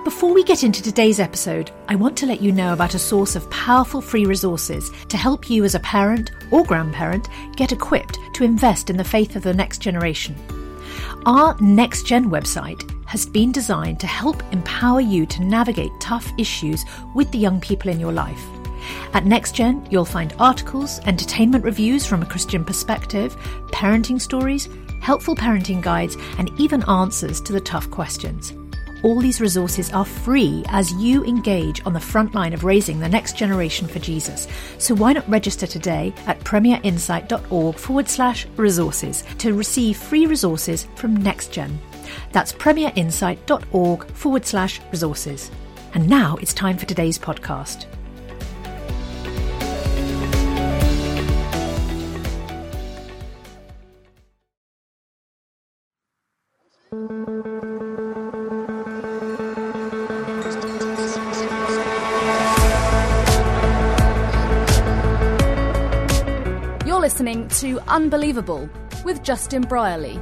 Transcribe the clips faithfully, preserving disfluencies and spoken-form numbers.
Before we get into today's episode, I want to let you know about a source of powerful free resources to help you as a parent or grandparent get equipped to invest in the faith of the next generation. Our Next Gen website has been designed to help empower you to navigate tough issues with the young people in your life. At NextGen, you'll find articles, entertainment reviews from a Christian perspective, parenting stories, helpful parenting guides, and even answers to the tough questions. All these resources are free as you engage on the front line of raising the next generation for Jesus. So why not register today at premierinsight.org forward slash resources to receive free resources from NextGen. That's premierinsight.org forward slash resources. And now it's time for today's podcast. Listening to Unbelievable with Justin Brierley.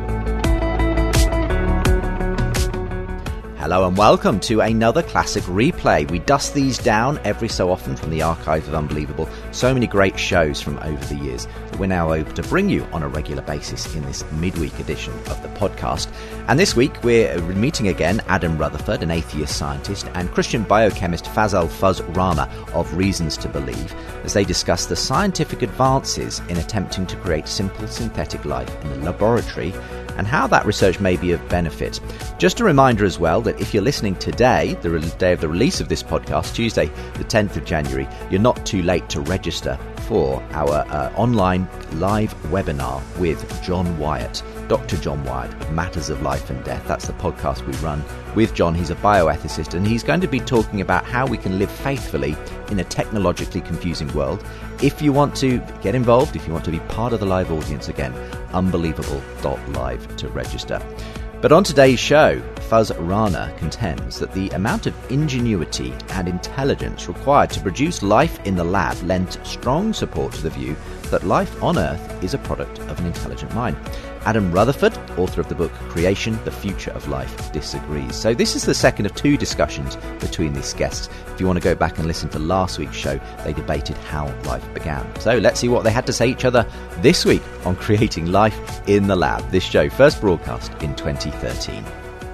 Hello and welcome to another classic replay. We dust these down every so often from the archive of Unbelievable. So many great shows from over the years that we're now able to bring you on a regular basis in this midweek edition of the podcast. And this week we're meeting again Adam Rutherford, an atheist scientist, and Christian biochemist Fazal Fuz Rana of Reasons to Believe, as they discuss the scientific advances in attempting to create simple synthetic life in the laboratory and how that research may be of benefit. Just a reminder as well that if you're listening today, the day of the release of this podcast, Tuesday the tenth of January, you're not too late to register for our uh, online live webinar with John Wyatt, Doctor John Wyatt of Matters of Life and Death. That's the podcast we run with John. He's a bioethicist, and he's going to be talking about how we can live faithfully in a technologically confusing world. If you want to get involved, if you want to be part of the live audience, again, unbelievable dot live to register. But on today's show, Fuz Rana contends that the amount of ingenuity and intelligence required to produce life in the lab lent strong support to the view that life on Earth is a product of an intelligent mind. Adam Rutherford, author of the book Creation, The Future of Life, disagrees. So this is the second of two discussions between these guests. If you want to go back and listen to last week's show, they debated how life began. So let's see what they had to say each other this week on creating life in the lab. This show first broadcast in twenty thirteen.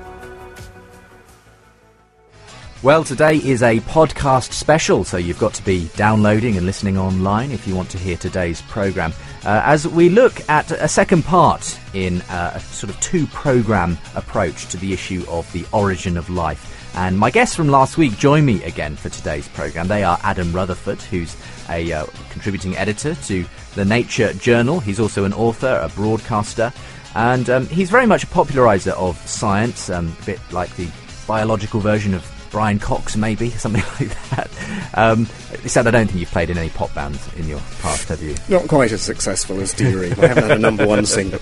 Well, today is a podcast special, so you've got to be downloading and listening online if you want to hear today's programme. Uh, as we look at a second part in uh, a sort of two-programme approach to the issue of the origin of life. And my guests from last week join me again for today's programme. They are Adam Rutherford, who's a uh, contributing editor to the Nature Journal. He's also an author, a broadcaster, and um, he's very much a populariser of science, um, a bit like the biological version of Brian Cox, maybe, something like that. Um, Sad, I don't think you've played in any pop bands in your past, have you? Not quite as successful as Deary. I haven't had a number one single.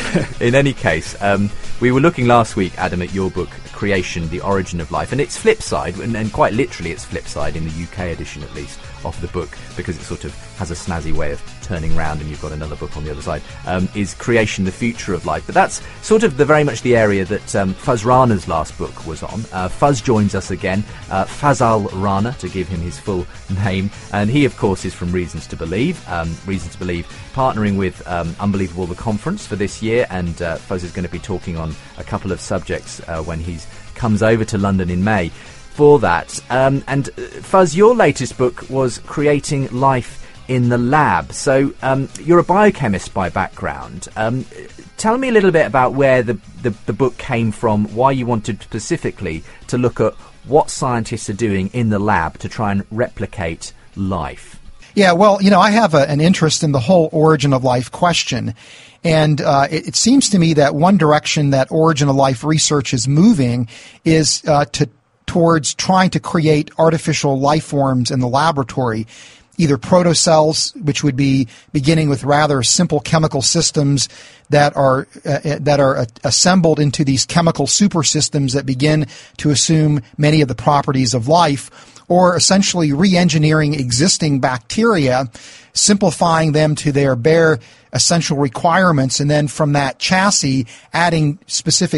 In any case, um, we were looking last week, Adam, at your book, Creation, The Origin of Life, and its flip side, and, and quite literally its flip side, in the U K edition at least, of the book, because it sort of has a snazzy way of turning round and you've got another book on the other side, um, is Creation, The Future of Life. But that's sort of the very much the area that um, Fuz Rana's last book was on. Uh, Fuz joins us again, uh, Fazal Rana, to give him his full name, and he, of course, is from Reasons to Believe. Um, Reasons to Believe, partnering with um, Unbelievable, the conference for this year, and uh, Fuz is going to be talking on a couple of subjects uh, when he comes over to London in May for that. Um, and uh, Fuz, your latest book was Creating Life in the Lab. So um, you're a biochemist by background. Um, tell me a little bit about where the, the, the book came from, why you wanted specifically to look at what scientists are doing in the lab to try and replicate life. Yeah, well, you know, I have a, an interest in the whole origin of life question. And uh, it, it seems to me that one direction that origin of life research is moving is uh, to towards trying to create artificial life forms in the laboratory, either protocells, which would be beginning with rather simple chemical systems that are uh, that are uh, assembled into these chemical supersystems that begin to assume many of the properties of life, or essentially re-engineering existing bacteria, simplifying them to their bare essential requirements, and then from that chassis adding specific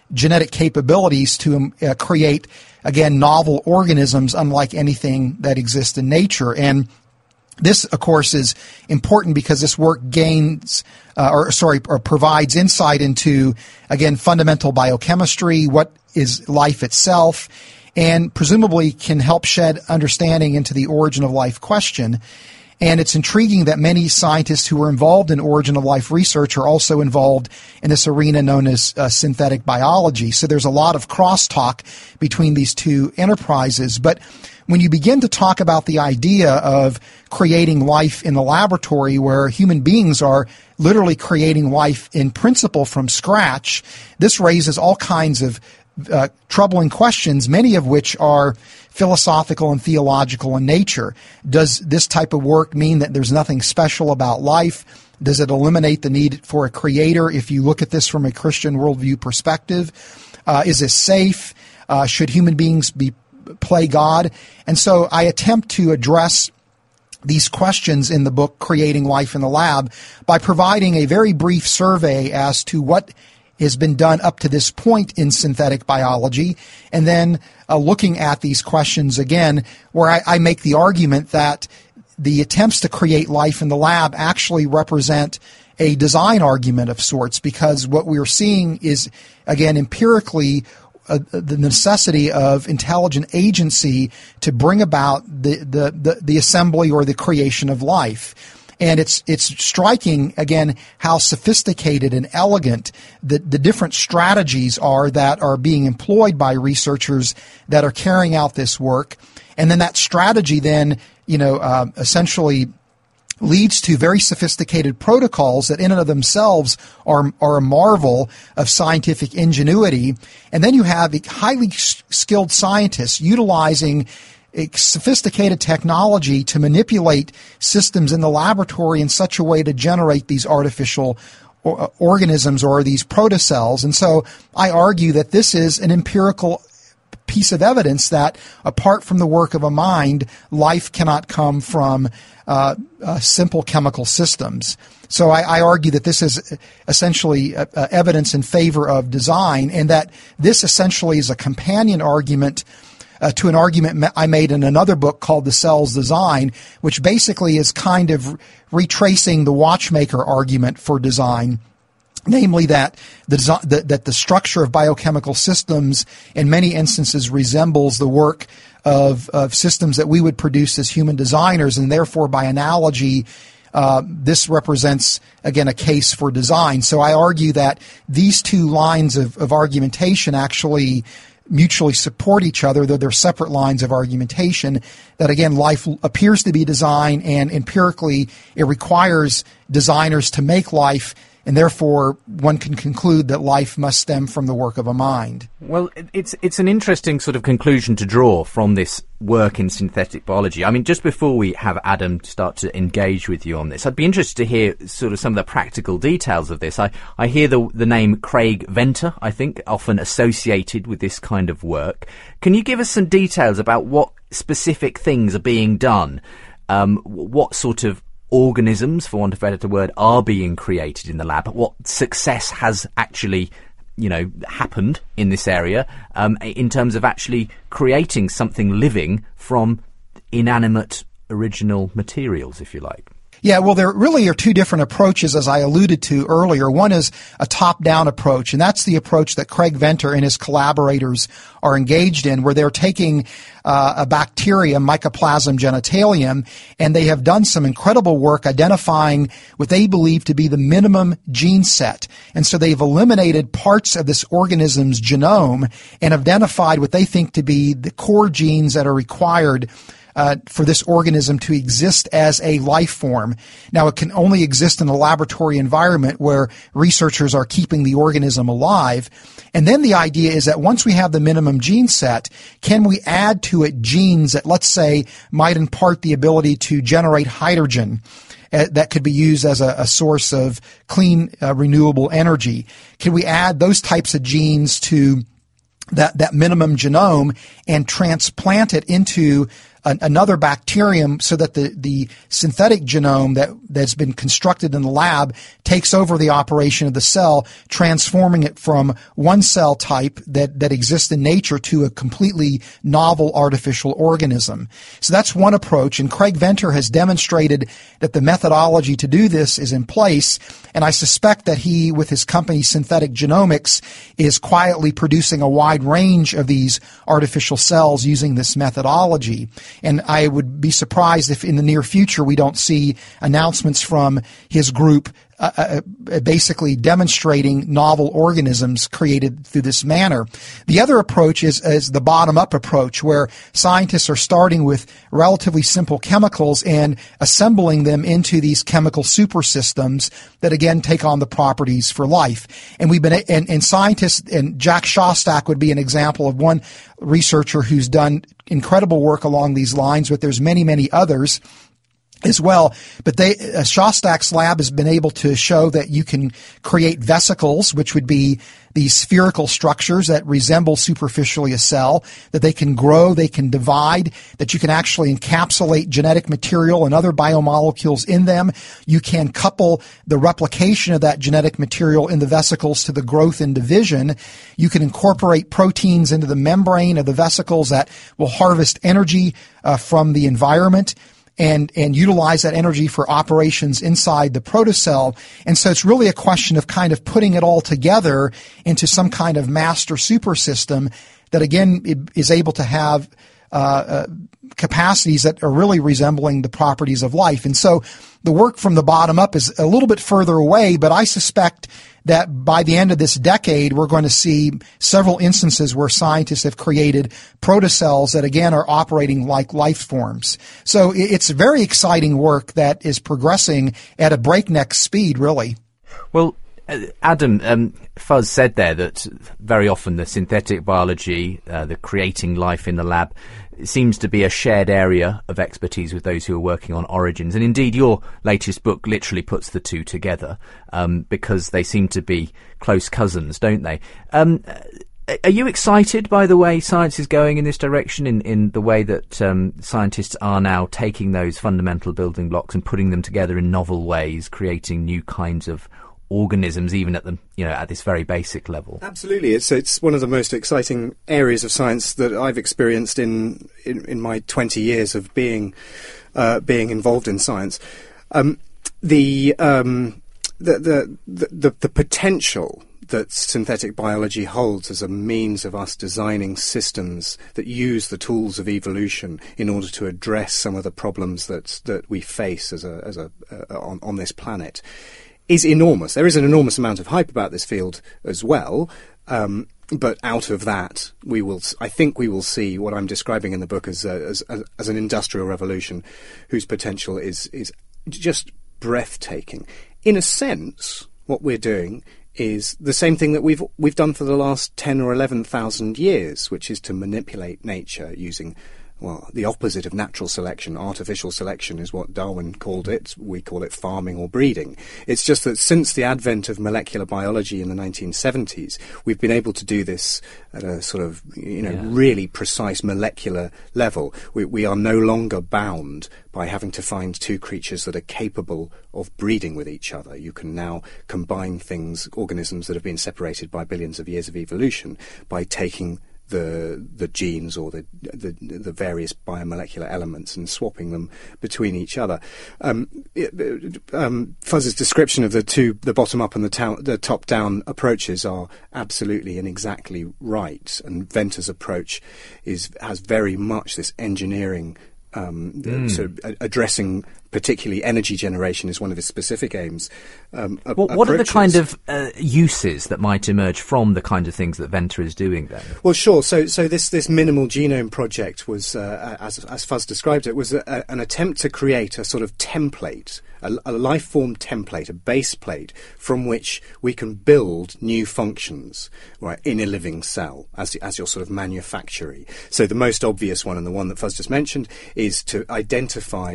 genetic capabilities to um, uh, create, again, novel organisms unlike anything that exists in nature. And this, of course, is important because this work gains, uh, or sorry, or provides insight into, again, fundamental biochemistry, what is life itself, and presumably can help shed understanding into the origin of life question. And it's intriguing that many scientists who are involved in origin of life research are also involved in this arena known as uh, synthetic biology. So there's a lot of crosstalk between these two enterprises. But when you begin to talk about the idea of creating life in the laboratory, where human beings are literally creating life in principle from scratch, this raises all kinds of uh, troubling questions, many of which are philosophical and theological in nature. Does this type of work mean that there's nothing special about life? Does it eliminate the need for a creator if you look at this from a Christian worldview perspective? Uh, is this safe? Uh, should human beings be play God? And so I attempt to address these questions in the book, Creating Life in the Lab, by providing a very brief survey as to what has been done up to this point in synthetic biology, and then uh, looking at these questions again, where I, I make the argument that the attempts to create life in the lab actually represent a design argument of sorts, because what we're seeing is, again, empirically, Uh, the necessity of intelligent agency to bring about the, the, the, the assembly or the creation of life. And it's it's striking, again, how sophisticated and elegant the, the different strategies are that are being employed by researchers that are carrying out this work. And then that strategy then, you know, uh, essentially leads to very sophisticated protocols that in and of themselves are, are a marvel of scientific ingenuity. And then you have highly skilled scientists utilizing sophisticated technology to manipulate systems in the laboratory in such a way to generate these artificial organisms or these protocells. And so I argue that this is an empirical piece of evidence that apart from the work of a mind, life cannot come from uh, uh, simple chemical systems. So I, I argue that this is essentially uh, uh, evidence in favor of design, and that this essentially is a companion argument uh, to an argument I made in another book called The Cell's Design, which basically is kind of retracing the watchmaker argument for design. Namely, that the, that the structure of biochemical systems in many instances resembles the work of, of systems that we would produce as human designers, and therefore, by analogy, uh, this represents, again, a case for design. So I argue that these two lines of, of argumentation actually mutually support each other, though they're separate lines of argumentation, that, again, life appears to be design, and empirically it requires designers to make life, and therefore one can conclude that life must stem from the work of a mind. Well, it's it's an interesting sort of conclusion to draw from this work in synthetic biology. I mean, just before we have Adam start to engage with you on this, I'd be interested to hear sort of some of the practical details of this. I, I hear the the name Craig Venter, I think, often associated with this kind of work. Can you give us some details about what specific things are being done? Um, what sort of organisms, for want of a better word, are being created in the lab? What success has actually, you know, happened in this area um, in terms of actually creating something living from inanimate original materials, if you like? Yeah, well, there really are two different approaches, as I alluded to earlier. One is a top-down approach, and that's the approach that Craig Venter and his collaborators are engaged in, where they're taking uh, a bacterium, Mycoplasma genitalium, and they have done some incredible work identifying what they believe to be the minimum gene set. And so they've eliminated parts of this organism's genome and identified what they think to be the core genes that are required Uh, for this organism to exist as a life form. Now, it can only exist in a laboratory environment where researchers are keeping the organism alive. And then the idea is that once we have the minimum gene set, can we add to it genes that, let's say, might impart the ability to generate hydrogen uh, that could be used as a, a source of clean, uh, renewable energy? Can we add those types of genes to that, that minimum genome and transplant it into an, another bacterium so that the, the synthetic genome that, that's been constructed in the lab takes over the operation of the cell, transforming it from one cell type that, that exists in nature to a completely novel artificial organism. So that's one approach, and Craig Venter has demonstrated that the methodology to do this is in place, and I suspect that he, with his company Synthetic Genomics, is quietly producing a wide range of these artificial cells using this methodology. And I would be surprised if in the near future we don't see announcements from his group uh, uh, basically demonstrating novel organisms created through this manner. The other approach is, is the bottom-up approach, where scientists are starting with relatively simple chemicals and assembling them into these chemical supersystems that again take on the properties for life. And we've been and, and scientists, and Jack Szostak would be an example of one researcher who's done incredible work along these lines, but there's many, many others as well. But they, uh, Szostak's lab has been able to show that you can create vesicles, which would be these spherical structures that resemble superficially a cell, that they can grow, they can divide, that you can actually encapsulate genetic material and other biomolecules in them. You can couple the replication of that genetic material in the vesicles to the growth and division. You can incorporate proteins into the membrane of the vesicles that will harvest energy uh, from the environment and and utilize that energy for operations inside the protocell. And so it's really a question of kind of putting it all together into some kind of master super system that, again, is able to have uh, uh, capacities that are really resembling the properties of life. And so the work from the bottom up is a little bit further away, but I suspect that by the end of this decade, we're going to see several instances where scientists have created protocells that, again, are operating like life forms. So it's very exciting work that is progressing at a breakneck speed, really. Well, Adam, um, Fuzz said there that very often the synthetic biology, uh, the creating life in the lab, seems to be a shared area of expertise with those who are working on origins. And indeed, your latest book literally puts the two together, um, because they seem to be close cousins, don't they? Um, are you excited by the way science is going in this direction, in, in the way that um, scientists are now taking those fundamental building blocks and putting them together in novel ways, creating new kinds of organisms, even at the you know at this very basic level? Absolutely, it's it's one of the most exciting areas of science that I've experienced in in, in my twenty years of being uh, being involved in science. Um, the, um, the, the the the the potential that synthetic biology holds as a means of us designing systems that use the tools of evolution in order to address some of the problems that that we face as a as a uh, on on this planet is enormous. There is an enormous amount of hype about this field as well, um, but out of that, we will. I think we will see what I'm describing in the book as, a, as as an industrial revolution, whose potential is is just breathtaking. In a sense, what we're doing is the same thing that we've we've done for the last ten or eleven thousand years, which is to manipulate nature using, well, the opposite of natural selection. Artificial selection is what Darwin called it. We call it farming or breeding. It's just that since the advent of molecular biology in the nineteen seventies, we've been able to do this at a sort of, you know, yeah. really precise molecular level. We, we are no longer bound by having to find two creatures that are capable of breeding with each other. You can now combine things, organisms that have been separated by billions of years of evolution, by taking the the genes or the, the the various biomolecular elements and swapping them between each other. Um, it, um, Fuzz's description of the two, the bottom up and the, ta- the top down approaches, are absolutely and exactly right. And Venter's approach is has very much this engineering. Um, mm. sort of addressing particularly energy generation is one of his specific aims. Um, a- well, what are the kind of uh, uses that might emerge from the kind of things that Venter is doing then? Well, sure. So, so this this minimal genome project was, uh, as as Fuzz described it, was a, a, an attempt to create a sort of template, a, a life form template, a base plate from which we can build new functions, right, in a living cell as as your sort of manufactory. So the most obvious one, and the one that Fuzz just mentioned, is to identify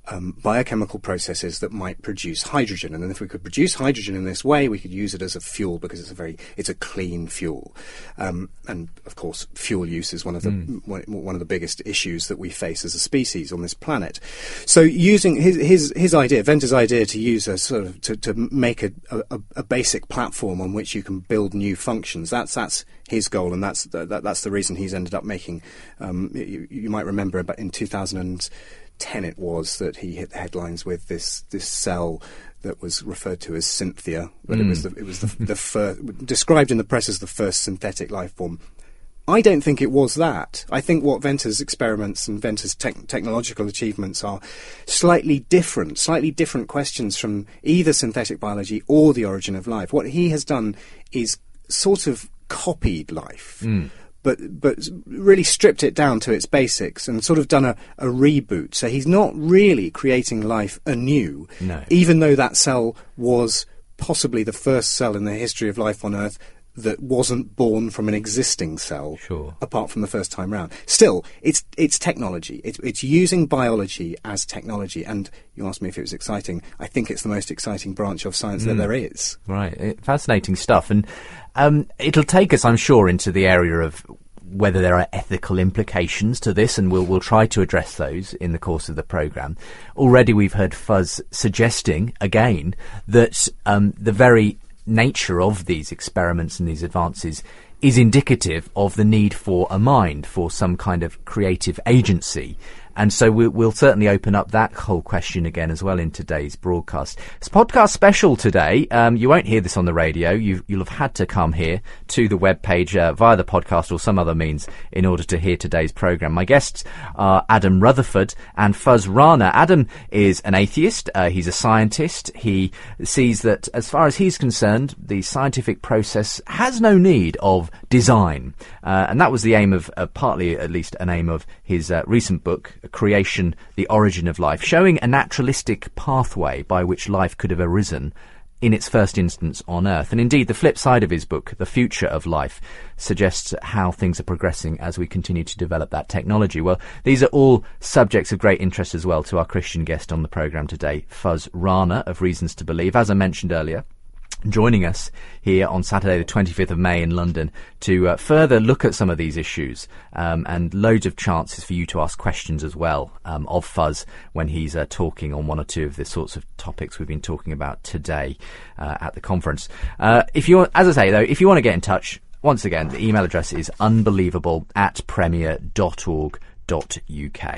um, biochemical processes that might produce hydrogen. And then if we could produce hydrogen in this way, we could use it as a fuel because it's a very, it's a clean fuel. Um, and of course, fuel use is one of the, mm. one, one of the biggest issues that we face as a species on this planet. So using his, his, his idea, Venter's idea to use a sort of, to, to make a, a, a basic platform on which you can build new functions, that's, that's his goal. And that's, that, that's the reason he's ended up making, um, you, you might remember about in two thousand ten it was that he hit the headlines with this this cell that was referred to as Synthia, but mm. it was the, it was the, the first, described in the press as the first synthetic life form. I don't think it was that. I think what Venter's experiments and Venter's te- technological achievements are slightly different, slightly different questions from either synthetic biology or the origin of life. What he has done is sort of copied life. Mm. But but really stripped it down to its basics and sort of done a, a reboot. So he's not really creating life anew, no. even though that cell was possibly the first cell in the history of life on Earth that wasn't born from an existing cell, sure. apart from the first time round. Still, it's it's technology. It's, it's using biology as technology. And you asked me if it was exciting. I think it's the most exciting branch of science mm. that there is. Right. Fascinating stuff. And um, it'll take us, I'm sure, into the area of whether there are ethical implications to this, and we'll, we'll try to address those in the course of the programme. Already we've heard Fuzz suggesting, again, that um, the very nature of these experiments and these advances is indicative of the need for a mind, for some kind of creative agency. And so we'll, we'll certainly open up that whole question again as well in today's broadcast. It's a podcast special today. Um, you won't hear this on the radio. You, you'll have had to come here to the webpage uh, via the podcast or some other means in order to hear today's programme. My guests are Adam Rutherford and Fuzz Rana. Adam is an atheist. Uh, he's a scientist. He sees that, as far as he's concerned, the scientific process has no need of design. Uh, and that was the aim of, uh, partly at least an aim of his uh, recent book, Creation, the Origin of Life, showing a naturalistic pathway by which life could have arisen in its first instance on Earth. And indeed, the flip side of his book, The Future of Life, suggests how things are progressing as we continue to develop that technology. Well, these are all subjects of great interest as well to our Christian guest on the programme today, Fuzz Rana of Reasons to Believe, as I mentioned earlier, joining us here on Saturday the twenty-fifth of May in London to uh, further look at some of these issues, um, and loads of chances for you to ask questions as well um, of Fuzz when he's uh, talking on one or two of the sorts of topics we've been talking about today uh, at the conference. Uh, if you, as I say though, if you want to get in touch, once again, the email address is unbelievable at premier dot org dot uk.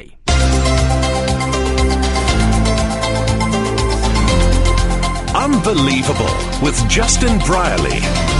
Unbelievable with Justin Brierley.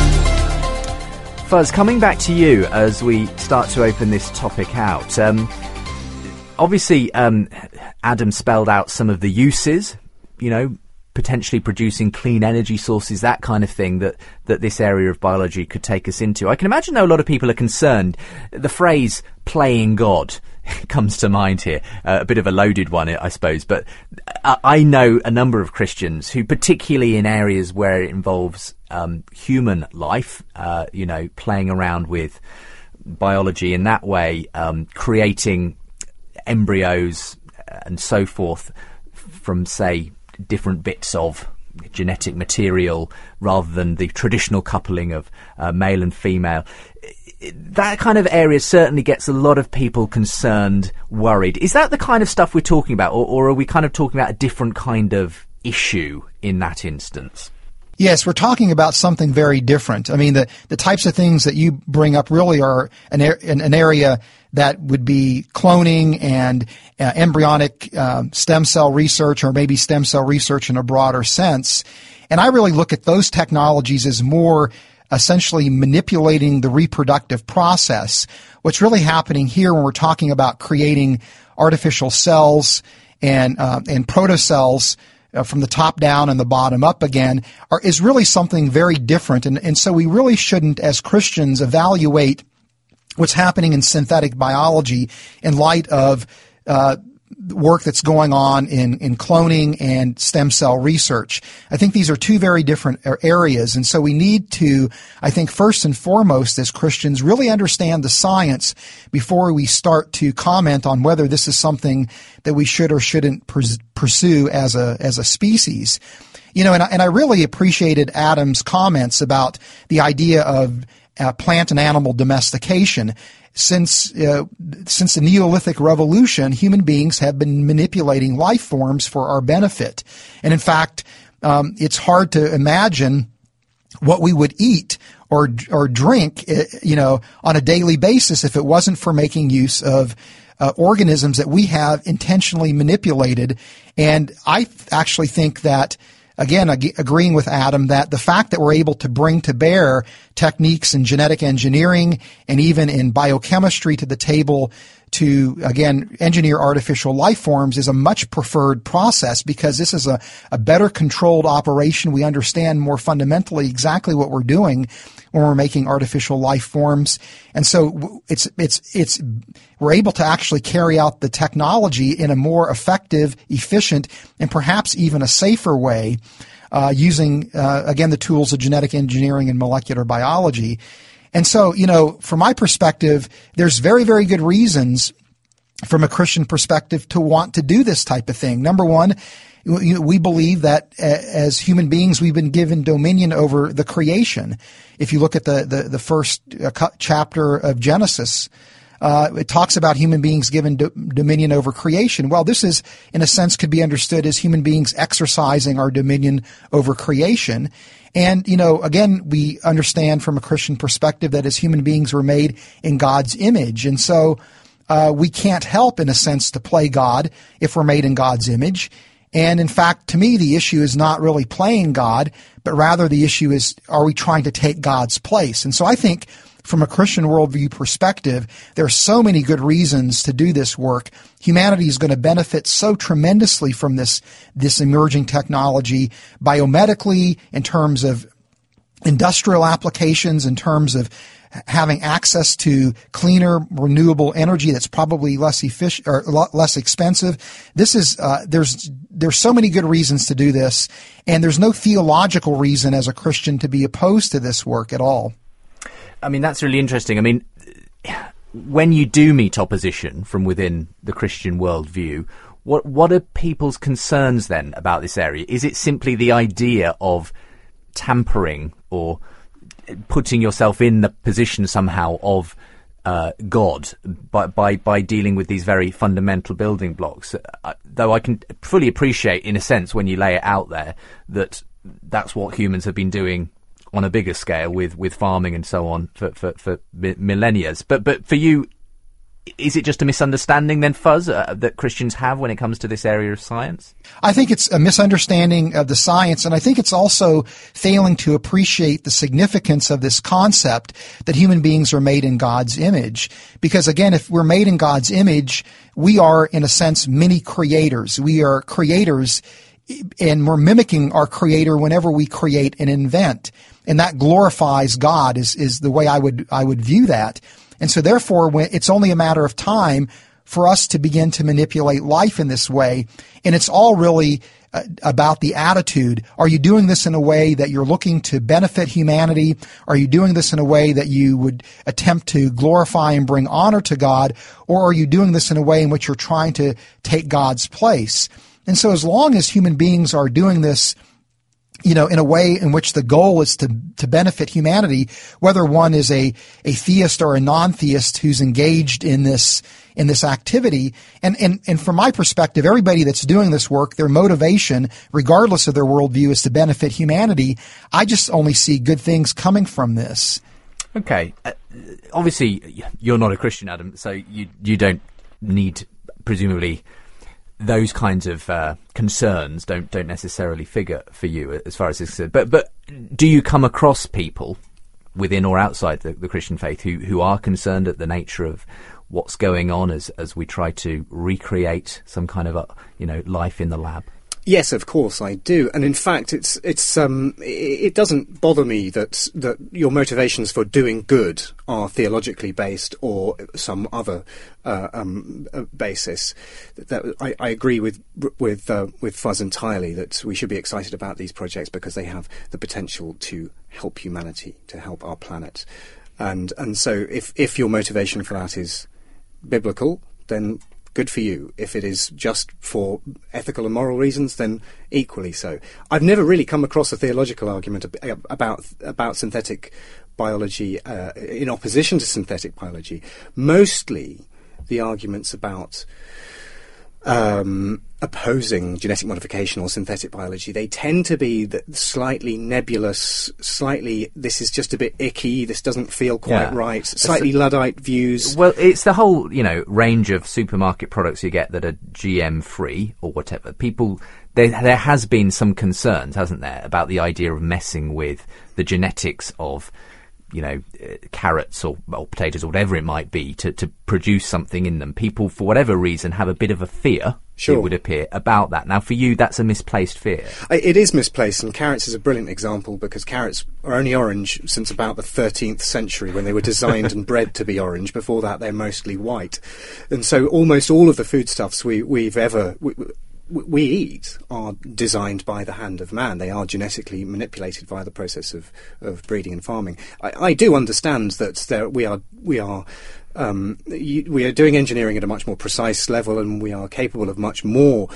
Fuzz, coming back to you as we start to open this topic out. Um, obviously, um, Adam spelled out some of the uses, you know, potentially producing clean energy sources, that kind of thing that, that this area of biology could take us into. I can imagine, though, a lot of people are concerned. The phrase playing God comes to mind here, uh, a bit of a loaded one, I suppose, but I, I know a number of Christians who, particularly in areas where it involves um, human life, uh, you know, playing around with biology in that way, um, creating embryos and so forth from, say, different bits of genetic material rather than the traditional coupling of uh, male and female. That kind of area certainly gets a lot of people concerned, worried. Is that the kind of stuff we're talking about, or, or are we kind of talking about a different kind of issue in that instance? Yes, we're talking about something very different. I mean, the, the types of things that you bring up really are an, an area that would be cloning and uh, embryonic uh, stem cell research, or maybe stem cell research in a broader sense. And I really look at those technologies as more essentially manipulating the reproductive process. What's really happening here when we're talking about creating artificial cells and uh, and protocells uh, from the top down and the bottom up again are, is really something very different. And, and so we really shouldn't, as Christians, evaluate what's happening in synthetic biology in light of uh, work that's going on in, in cloning and stem cell research. I think these are two very different areas, and so we need to, I think, first and foremost as Christians, really understand the science before we start to comment on whether this is something that we should or shouldn't pers- pursue as a as a species. You know, and I, and I really appreciated Adam's comments about the idea of uh, plant and animal domestication. Since uh, since the Neolithic Revolution, human beings have been manipulating life forms for our benefit. And in fact, um, it's hard to imagine what we would eat or or drink, you know, on a daily basis if it wasn't for making use of uh, organisms that we have intentionally manipulated. And I actually think that, again, ag- agreeing with Adam, that the fact that we're able to bring to bear techniques in genetic engineering and even in biochemistry to the table to, again, engineer artificial life forms is a much preferred process, because this is a, a better controlled operation. We understand more fundamentally exactly what we're doing when we're making artificial life forms. And so it's, it's, it's, we're able to actually carry out the technology in a more effective, efficient, and perhaps even a safer way, uh, using, uh, again, the tools of genetic engineering and molecular biology. And so, you know, from my perspective, there's very, very good reasons from a Christian perspective to want to do this type of thing. Number one, we believe that as human beings, we've been given dominion over the creation. If you look at the, the, the first chapter of Genesis, uh, it talks about human beings given do, dominion over creation. Well, this is, in a sense, could be understood as human beings exercising our dominion over creation. And, you know, again, we understand from a Christian perspective that as human beings we're made in God's image. And so uh, we can't help, in a sense, to play God if we're made in God's image. And in fact, to me, the issue is not really playing God, but rather the issue is, are we trying to take God's place? And so I think from a Christian worldview perspective, there are so many good reasons to do this work. Humanity is going to benefit so tremendously from this, this emerging technology, biomedically, in terms of industrial applications, in terms of having access to cleaner, renewable energy that's probably less efficient or less expensive. This is uh, there's there's so many good reasons to do this, and there's no theological reason as a Christian to be opposed to this work at all. I mean, that's really interesting. I mean, when you do meet opposition from within the Christian worldview, what what are people's concerns then about this area? Is it simply the idea of tampering or putting yourself in the position somehow of uh, God by, by by dealing with these very fundamental building blocks? Uh, though I can fully appreciate, in a sense, when you lay it out there, that that's what humans have been doing on a bigger scale with, with farming and so on for, for, for millennia. But but for you, is it just a misunderstanding then, Fuzz, uh, that Christians have when it comes to this area of science? I think it's a misunderstanding of the science, and I think it's also failing to appreciate the significance of this concept that human beings are made in God's image. Because again, if we're made in God's image, we are, in a sense, mini creators. We are creators, and we're mimicking our creator whenever we create and invent. And that glorifies God is, is the way I would, I would view that. And so therefore, when it's only a matter of time for us to begin to manipulate life in this way. And it's all really uh, about the attitude. Are you doing this in a way that you're looking to benefit humanity? Are you doing this in a way that you would attempt to glorify and bring honor to God? Or are you doing this in a way in which you're trying to take God's place? And so as long as human beings are doing this, you know, in a way in which the goal is to, to benefit humanity, whether one is a, a theist or a non-theist who's engaged in this, in this activity. And, and, and from my perspective, everybody that's doing this work, their motivation, regardless of their worldview, is to benefit humanity. I just only see good things coming from this. Okay. Uh, obviously, you're not a Christian, Adam, so you, you don't need, presumably, those kinds of uh, concerns don't don't necessarily figure for you as far as this is concerned. But but do you come across people within or outside the, the Christian faith who, who are concerned at the nature of what's going on as as we try to recreate some kind of a, you know, life in the lab? Yes, of course I do, and in fact, it's it's um, it, it doesn't bother me that that your motivations for doing good are theologically based or some other uh, um, uh, basis. That I, I agree with with uh, with Fuzz entirely that we should be excited about these projects because they have the potential to help humanity, to help our planet, and and so if if your motivation for that is biblical, then good for you. If it is just for ethical and moral reasons, then equally so. I've never really come across a theological argument ab- about about synthetic biology uh, in opposition to synthetic biology. Mostly the arguments about um, opposing genetic modification or synthetic biology, they tend to be the slightly nebulous, slightly, this is just a bit icky, this doesn't feel quite yeah. right, slightly a, Luddite views. Well, it's the whole, you know, range of supermarket products you get that are G M-free or whatever. People, there, there has been some concerns, hasn't there, about the idea of messing with the genetics of, you know, uh, carrots or, or potatoes or whatever it might be to, to produce something in them. People, for whatever reason, have a bit of a fear, sure. it would appear, about that. Now, for you, that's a misplaced fear. It is misplaced, and carrots is a brilliant example because carrots are only orange since about the thirteenth century when they were designed and bred to be orange. Before that, they're mostly white. And so almost all of the foodstuffs we, we've ever... We, we eat are designed by the hand of man. They are genetically manipulated via the process of, of breeding and farming. I, I do understand that there, we are we are um, we are doing engineering at a much more precise level, and we are capable of much more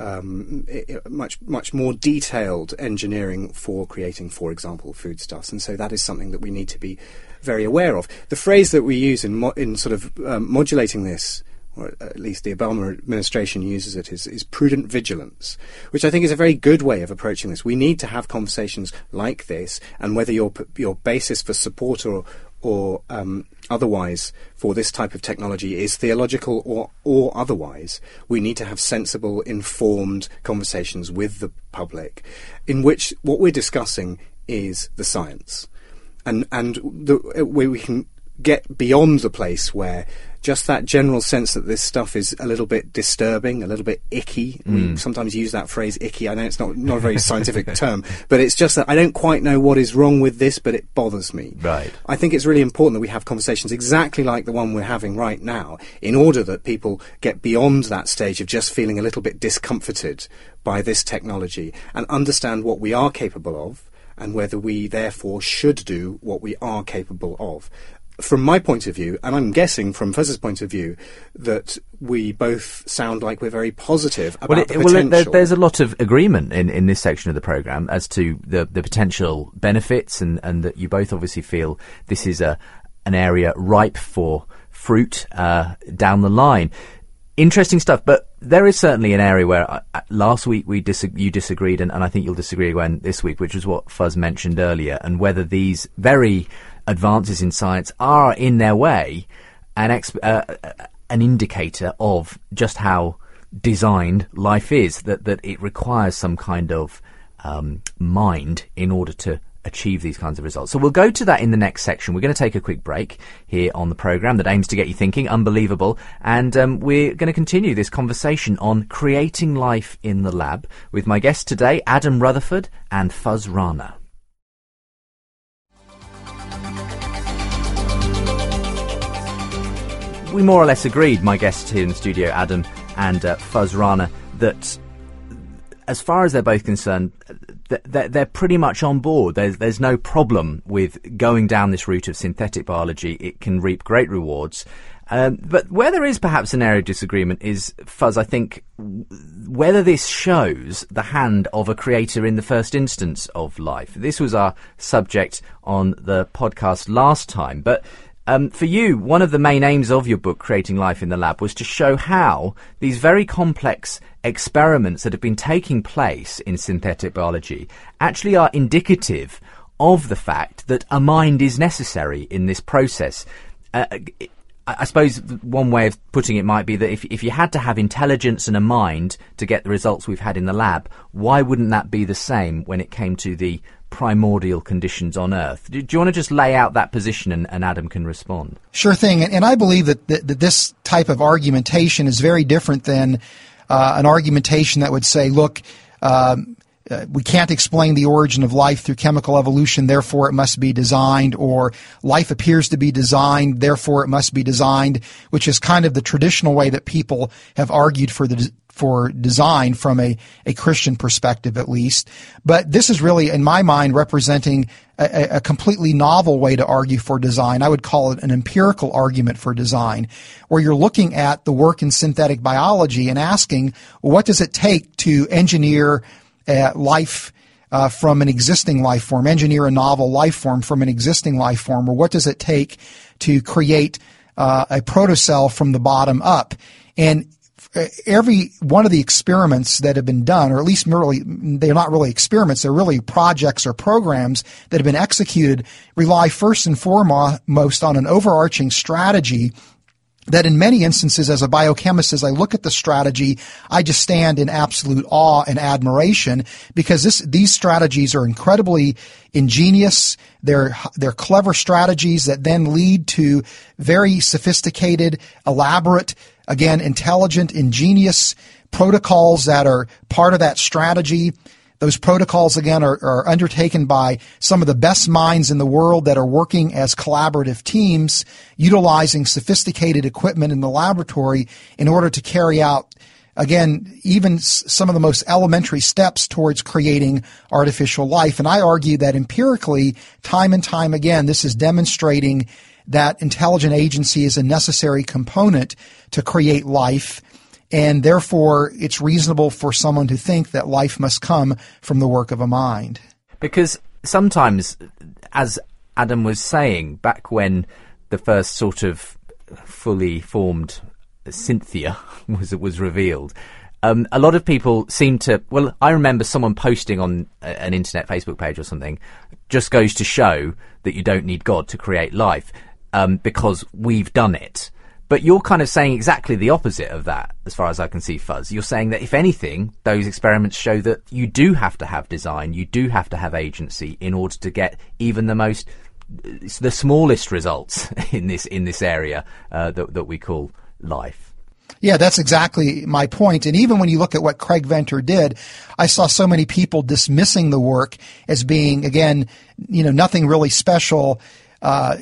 um, much much more detailed engineering for creating, for example, foodstuffs. And so that is something that we need to be very aware of. The phrase that we use in mo- in sort of um, modulating this, or at least the Obama administration uses it, is, is prudent vigilance, which I think is a very good way of approaching this. We need to have conversations like this, and whether your your basis for support or or um, otherwise for this type of technology is theological or or otherwise, we need to have sensible, informed conversations with the public, in which what we're discussing is the science, and and the, where we can get beyond the place where just that general sense that this stuff is a little bit disturbing, a little bit icky. Mm. We sometimes use that phrase icky. I know it's not, not a very scientific term, but it's just that I don't quite know what is wrong with this, but it bothers me. Right. I think it's really important that we have conversations exactly like the one we're having right now, in order that people get beyond that stage of just feeling a little bit discomforted by this technology and understand what we are capable of and whether we therefore should do what we are capable of. From my point of view, and I'm guessing from Fuzz's point of view, that we both sound like we're very positive about well, it, the potential. Well, there, there's a lot of agreement in, in this section of the programme as to the, the potential benefits, and, and that you both obviously feel this is a an area ripe for fruit uh, down the line. Interesting stuff, but there is certainly an area where uh, last week we dis- you disagreed, and, and I think you'll disagree again this week, which was what Fuzz mentioned earlier, and whether these very advances in science are in their way an exp- uh, an indicator of just how designed life is, that that it requires some kind of um, mind in order to achieve these kinds of results. So we'll go to that in the next section. We're going to take a quick break here on the programme that aims to get you thinking, unbelievable, and um, we're going to continue this conversation on creating life in the lab with my guests today, Adam Rutherford and Fuzz Rana. We more or less agreed, my guests here in the studio, Adam and uh, Fuzz Rana, that as far as they're both concerned, they're, they're pretty much on board. There's, there's no problem with going down this route of synthetic biology. It can reap great rewards. Um, but where there is perhaps an area of disagreement is, Fuzz, I think, whether this shows the hand of a creator in the first instance of life. This was our subject on the podcast last time, but Um, for you, one of the main aims of your book, Creating Life in the Lab, was to show how these very complex experiments that have been taking place in synthetic biology actually are indicative of the fact that a mind is necessary in this process. Uh, I suppose one way of putting it might be that if, if you had to have intelligence and a mind to get the results we've had in the lab, why wouldn't that be the same when it came to the primordial conditions on Earth? Do, do you want to just lay out that position, and, and Adam can respond? Sure thing. And, and I believe that, that, that this type of argumentation is very different than uh, an argumentation that would say, look, um, Uh, we can't explain the origin of life through chemical evolution, therefore it must be designed, or life appears to be designed, therefore it must be designed, which is kind of the traditional way that people have argued for the for design from a, a Christian perspective, at least. But this is really, in my mind, representing a, a completely novel way to argue for design. I would call it an empirical argument for design, where you're looking at the work in synthetic biology and asking, well, what does it take to engineer Uh, life uh, from an existing life form, engineer a novel life form from an existing life form, or what does it take to create uh, a protocell from the bottom up? And every one of the experiments that have been done, or at least merely, they're not really experiments, they're really projects or programs that have been executed, rely first and foremost on an overarching strategy that in many instances, as a biochemist, as I look at the strategy, I just stand in absolute awe and admiration, because this, these strategies are incredibly ingenious. They're, they're clever strategies that then lead to very sophisticated, elaborate, again, intelligent, ingenious protocols that are part of that strategy. Those protocols, again, are, are undertaken by some of the best minds in the world that are working as collaborative teams, utilizing sophisticated equipment in the laboratory in order to carry out, again, even s- some of the most elementary steps towards creating artificial life. And I argue that empirically, time and time again, this is demonstrating that intelligent agency is a necessary component to create life. And therefore, it's reasonable for someone to think that life must come from the work of a mind. Because sometimes, as Adam was saying, back when the first sort of fully formed Cynthia was was revealed, um, a lot of people seem to... Well, I remember someone posting on a, an internet Facebook page or something, just goes to show that you don't need God to create life, um, because we've done it. But you're kind of saying exactly the opposite of that, as far as I can see, Fuzz. You're saying that, if anything, those experiments show that you do have to have design, you do have to have agency in order to get even the most, the smallest results in this in this area uh, that, that we call life. Yeah, that's exactly my point. And even when you look at what Craig Venter did, I saw so many people dismissing the work as being, again, you know, nothing really special. Uh,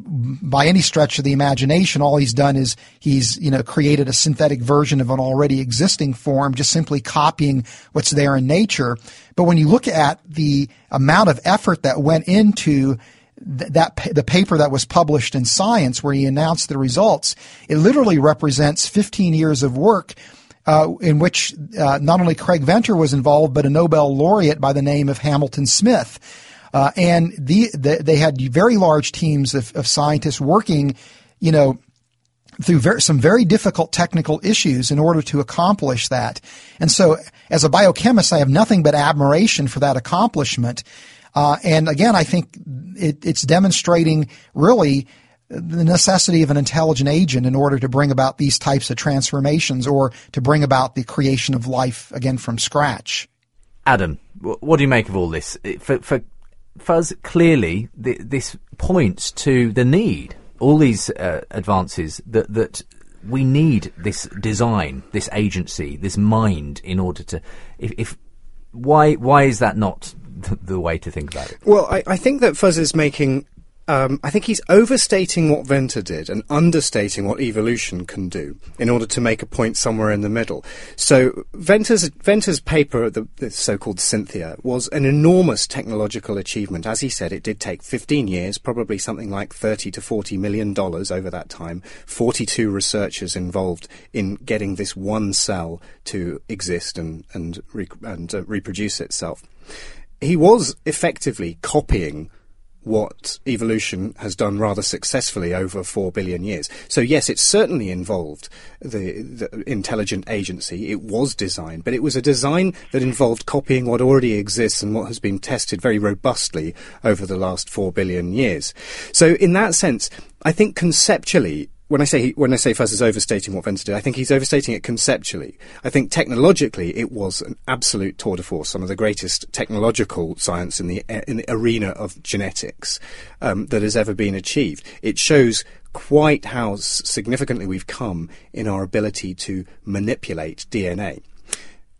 by any stretch of the imagination. All he's done is he's, you know, created a synthetic version of an already existing form, just simply copying what's there in nature. But when you look at the amount of effort that went into th- that the paper that was published in Science, where he announced the results, it literally represents fifteen years of work, uh, in which uh, not only Craig Venter was involved, but a Nobel laureate by the name of Hamilton Smith. Uh, and the, the, they had very large teams of, of scientists working, you know, through very, some very difficult technical issues in order to accomplish that. And so, as a biochemist, I have nothing but admiration for that accomplishment. Uh, and again, I think it, it's demonstrating really the necessity of an intelligent agent in order to bring about these types of transformations, or to bring about the creation of life again from scratch. Adam, what do you make of all this? For, for Fuzz, clearly th- this points to the need, all these uh, advances, that that we need this design, this agency, this mind in order to... If, if why why is that not the, the way to think about it? Well, I, I think that Fuzz is making... Um, I think he's overstating what Venter did and understating what evolution can do in order to make a point somewhere in the middle. So Venter's, Venter's paper, the, the so-called Cynthia, was an enormous technological achievement. As he said, it did take fifteen years, probably something like thirty to forty million dollars over that time, forty-two researchers involved in getting this one cell to exist and, and, re- and uh, reproduce itself. He was effectively copying what evolution has done rather successfully over four billion years. So yes, it certainly involved the, the intelligent agency. It was design, but it was a design that involved copying what already exists and what has been tested very robustly over the last four billion years. So in that sense, I think conceptually, When I say when I say Fuzz is overstating what Venter did, I think he's overstating it conceptually. I think technologically it was an absolute tour de force, some of the greatest technological science in the in the arena of genetics um, that has ever been achieved. It shows quite how significantly we've come in our ability to manipulate D N A.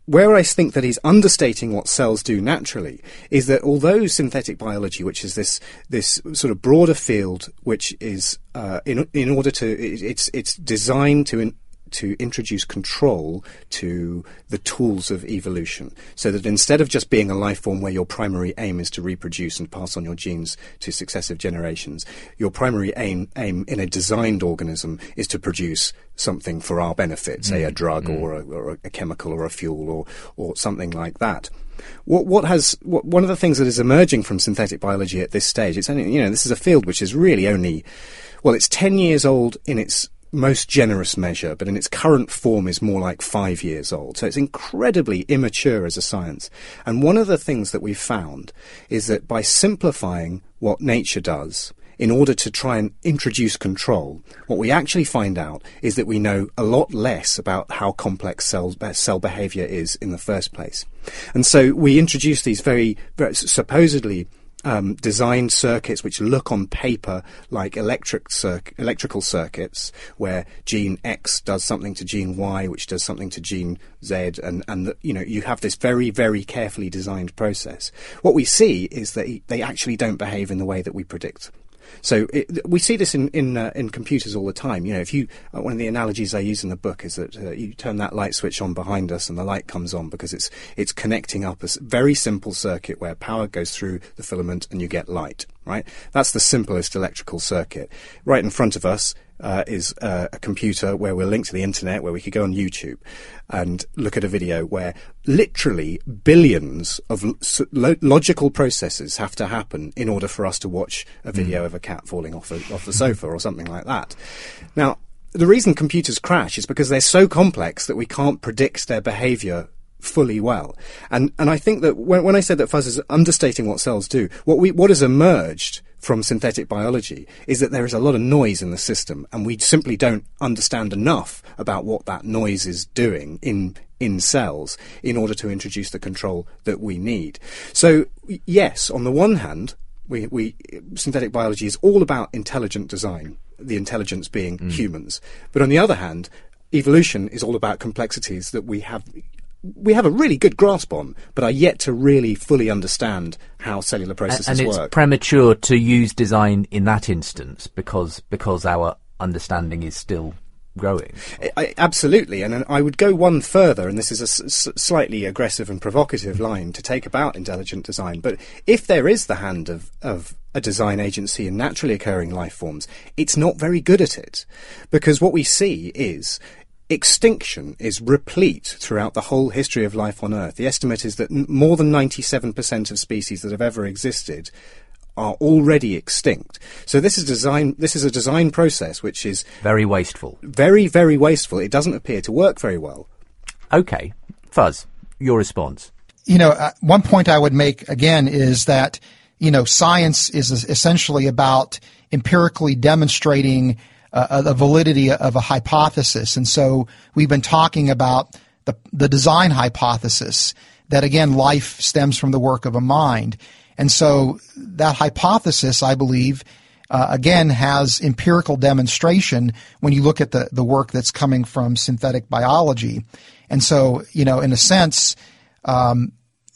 where I think that he's understating what cells do naturally is that although synthetic biology, which is this this sort of broader field, which is uh, in in order to it, it's it's designed to in, to introduce control to the tools of evolution, so that instead of just being a life form where your primary aim is to reproduce and pass on your genes to successive generations, your primary aim aim in a designed organism is to produce something for our benefit, say mm. a drug mm. or, a, or a chemical or a fuel or or something like that. What what has what, one of the things that is emerging from synthetic biology at this stage, it's only, you know, this is a field which is really only, well, it's ten years old in its most generous measure, but in its current form is more like five years old. So it's incredibly immature as a science. And one of the things that we've found is that by simplifying what nature does in order to try and introduce control, what we actually find out is that we know a lot less about how complex cell, cell behavior is in the first place. And so we introduce these very, very supposedly Um, designed circuits which look on paper like electric circ- electrical circuits, where gene X does something to gene Y, which does something to gene Z, and and the, you know, you have this very very carefully designed process. What we see is that they actually don't behave in the way that we predict. So it, we see this in in, uh, in computers all the time. You know, if you uh, one of the analogies I use in the book is that uh, you turn that light switch on behind us, and the light comes on because it's it's connecting up a very simple circuit where power goes through the filament and you get light. Right? That's the simplest electrical circuit. Right in front of us uh, is uh, a computer where we're linked to the internet, where we could go on YouTube and look at a video where literally billions of lo- logical processes have to happen in order for us to watch a video mm. of a cat falling off, a, off the sofa or something like that. Now, the reason computers crash is because they're so complex that we can't predict their behavior fully well. And and I think that when, when I said that Fuzz is understating what cells do, what we what has emerged from synthetic biology is that there is a lot of noise in the system, and we simply don't understand enough about what that noise is doing in in cells in order to introduce the control that we need. So yes, on the one hand, we, we synthetic biology is all about intelligent design, the intelligence being mm. humans. But on the other hand, evolution is all about complexities that we have we have a really good grasp on, but are yet to really fully understand how cellular processes work. And it's work. premature to use design in that instance because because our understanding is still growing. I, I, absolutely, and I would go one further, and this is a s- slightly aggressive and provocative line to take about intelligent design, but if there is the hand of, of a design agency in naturally occurring life forms, it's not very good at it, because what we see is extinction is replete throughout the whole history of life on Earth. The estimate is that n- more than ninety-seven percent of species that have ever existed are already extinct. So this is design. This is a design process which is very wasteful. Very, very wasteful. It doesn't appear to work very well. Okay, Fuzz, your response. You know, uh, one point I would make again is that you know science is essentially about empirically demonstrating Uh, the validity of a hypothesis. And so we've been talking about the, the design hypothesis, that again, life stems from the work of a mind. And so that hypothesis, I believe, uh, again, has empirical demonstration when you look at the, the work that's coming from synthetic biology. And so, you know, in a sense, um,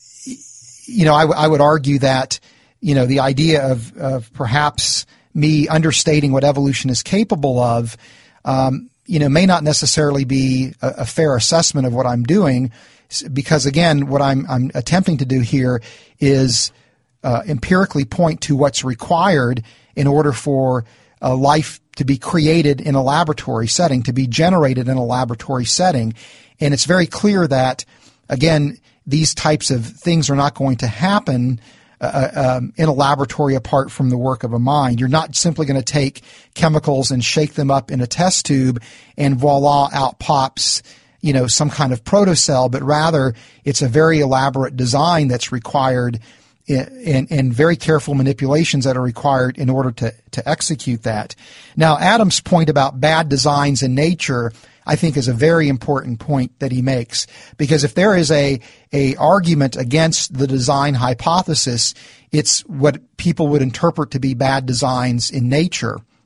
you know, I, w- I would argue that, you know, the idea of, of perhaps me understating what evolution is capable of, um, you know, may not necessarily be a, a fair assessment of what I'm doing, because again, what I'm, I'm attempting to do here is uh, empirically point to what's required in order for a life to be created in a laboratory setting, to be generated in a laboratory setting. And it's very clear that, again, these types of things are not going to happen Uh, um, in a laboratory apart from the work of a mind. You're not simply going to take chemicals and shake them up in a test tube and voila, out pops, you know, some kind of protocell, but rather it's a very elaborate design that's required and, and very careful manipulations that are required in order to, to execute that. Now, Adam's point about bad designs in nature, I think, is a very important point that he makes, because if there is a, a argument against the design hypothesis, it's what people would interpret to be bad designs in nature.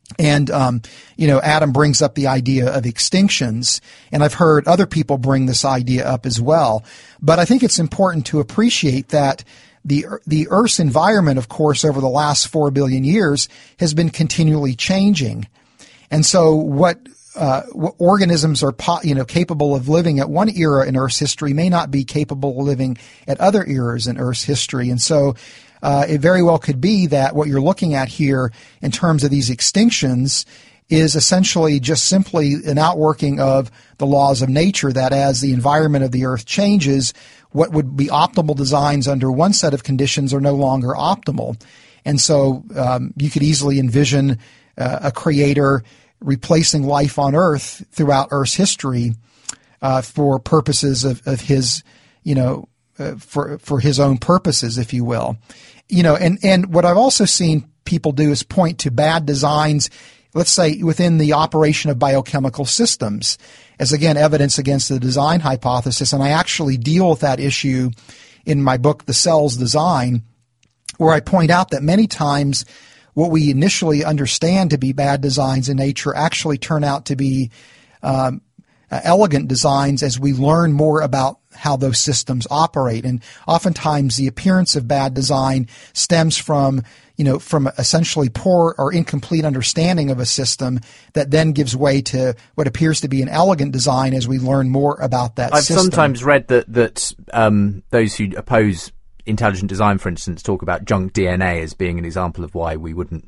And, um, you know, Adam brings up the idea of extinctions, and I've heard other people bring this idea up as well. But I think it's important to appreciate that the the Earth's environment, of course, over the last four billion years has been continually changing. And so what, uh, what organisms are, po- you know, capable of living at one era in Earth's history may not be capable of living at other eras in Earth's history. And so Uh, it very well could be that what you're looking at here in terms of these extinctions is essentially just simply an outworking of the laws of nature, that as the environment of the Earth changes, what would be optimal designs under one set of conditions are no longer optimal. And so um, you could easily envision uh, a creator replacing life on Earth throughout Earth's history uh, for purposes of, of his, you know, uh, for for his own purposes, if you will. You know, and, and what I've also seen people do is point to bad designs, let's say within the operation of biochemical systems, as again evidence against the design hypothesis. And I actually deal with that issue in my book, The Cell's Design, where I point out that many times what we initially understand to be bad designs in nature actually turn out to be um, uh, elegant designs as we learn more about how those systems operate. And oftentimes the appearance of bad design stems from, you know, from essentially poor or incomplete understanding of a system that then gives way to what appears to be an elegant design as we learn more about that I've system. I've sometimes read that, that um, those who oppose intelligent design, for instance, talk about junk D N A as being an example of why we wouldn't,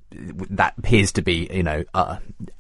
that appears to be, you know, uh,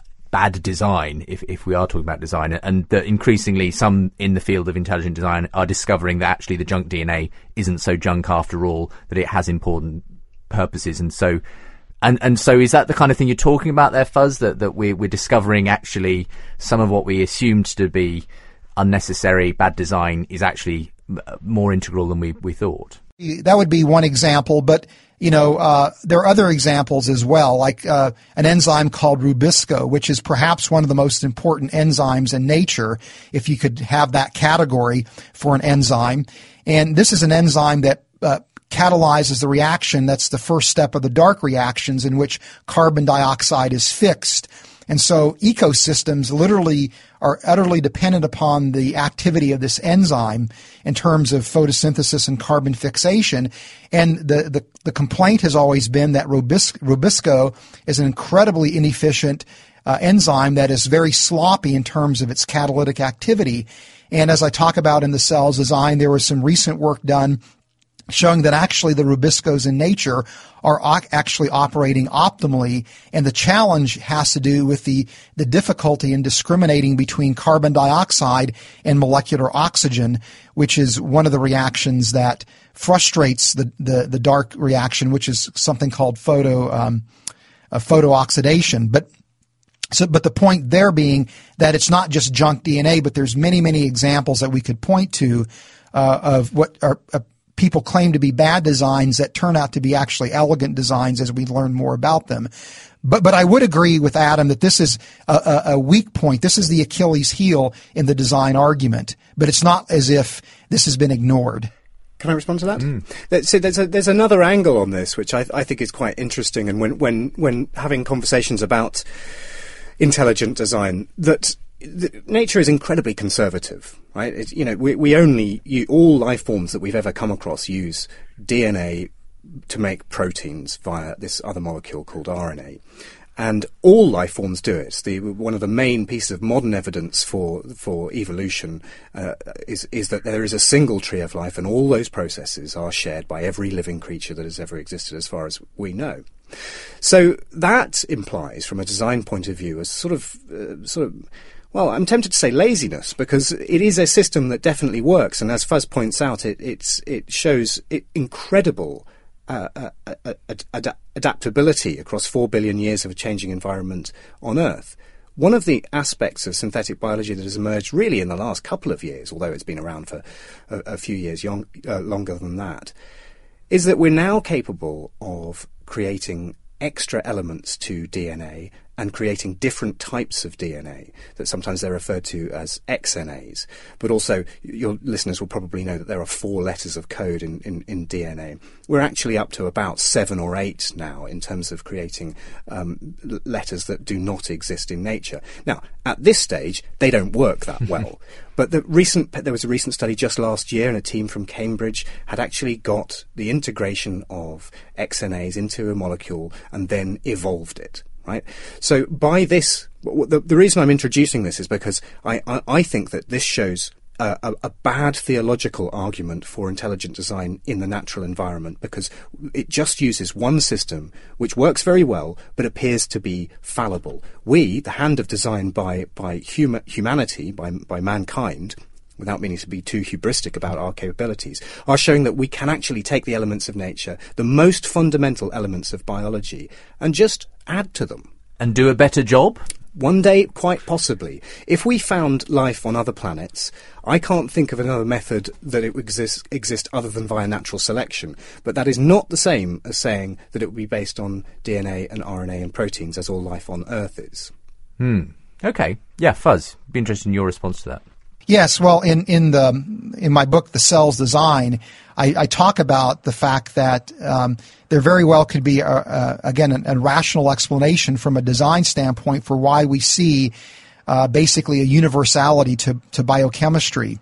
bad design if, if we are talking about design, and that increasingly some in the field of intelligent design are discovering that actually the junk D N A isn't so junk after all, that it has important purposes. And so and and so is that the kind of thing you're talking about there, Fuzz, that, that we're, we're discovering actually some of what we assumed to be unnecessary bad design is actually more integral than we, we thought? That would be one example, but you know, uh, there are other examples as well, like uh, an enzyme called Rubisco, which is perhaps one of the most important enzymes in nature, if you could have that category for an enzyme. And this is an enzyme that uh, catalyzes the reaction. That's the first step of the dark reactions in which carbon dioxide is fixed. And so ecosystems literally are utterly dependent upon the activity of this enzyme in terms of photosynthesis and carbon fixation. And the, the, the complaint has always been that Rubis, Rubisco is an incredibly inefficient uh, enzyme that is very sloppy in terms of its catalytic activity. And as I talk about in The Cell's Design, there was some recent work done showing that actually the Rubiscos in nature are actually operating optimally, and the challenge has to do with the, the difficulty in discriminating between carbon dioxide and molecular oxygen, which is one of the reactions that frustrates the, the, the dark reaction, which is something called photo um, uh, photooxidation. But So, but the point there being that it's not just junk D N A, but there's many, many examples that we could point to uh, of what are uh, people claim to be bad designs that turn out to be actually elegant designs as we learn more about them. But but I would agree with Adam that this is a, a, a weak point. This is the Achilles heel in the design argument. But it's not as if this has been ignored. Can I respond to that? Mm. So there's a, there's another angle on this, which I, I think is quite interesting. And when, when, when having conversations about intelligent design, that the, nature is incredibly conservative, right? It's, you know, we, we only, you, all life forms that we've ever come across use D N A to make proteins via this other molecule called R N A. And all life forms do it. The, one of the main pieces of modern evidence for for evolution uh, is is that there is a single tree of life, and all those processes are shared by every living creature that has ever existed, as far as we know. So that implies, from a design point of view, a sort of uh, sort of well, I'm tempted to say laziness, because it is a system that definitely works, and as Fuzz points out, it it's it shows it incredible. Uh, uh, uh, ad- adaptability across four billion years of a changing environment on Earth. One of the aspects of synthetic biology that has emerged really in the last couple of years, although it's been around for a, a few years young, uh, longer than that, is that we're now capable of creating extra elements to D N A and creating different types of D N A, that sometimes they're referred to as X N As. But also, your listeners will probably know that there are four letters of code in, in, in D N A. We're actually up to about seven or eight now in terms of creating um, letters that do not exist in nature. Now, at this stage, they don't work that well. But the recent, there was a recent study just last year, and a team from Cambridge had actually got the integration of X N As into a molecule and then evolved it. Right. So by this, the, the reason I'm introducing this is because I, I, I think that this shows a, a, a bad theological argument for intelligent design in the natural environment, because it just uses one system which works very well but appears to be fallible. We, the hand of design by by huma, humanity, by by mankind, without meaning to be too hubristic about our capabilities, are showing that we can actually take the elements of nature, the most fundamental elements of biology, and just add to them. And do a better job? One day, quite possibly. If we found life on other planets, I can't think of another method that it would exist, exist other than via natural selection. But that is not the same as saying that it would be based on D N A and R N A and proteins, as all life on Earth is. Hmm. Okay. Yeah, Fuzz, be interested in your response to that. Yes, well, in in the in my book, The Cell's Design, I, I talk about the fact that um, there very well could be, a, a, again, a, a rational explanation from a design standpoint for why we see uh, basically a universality to, to biochemistry,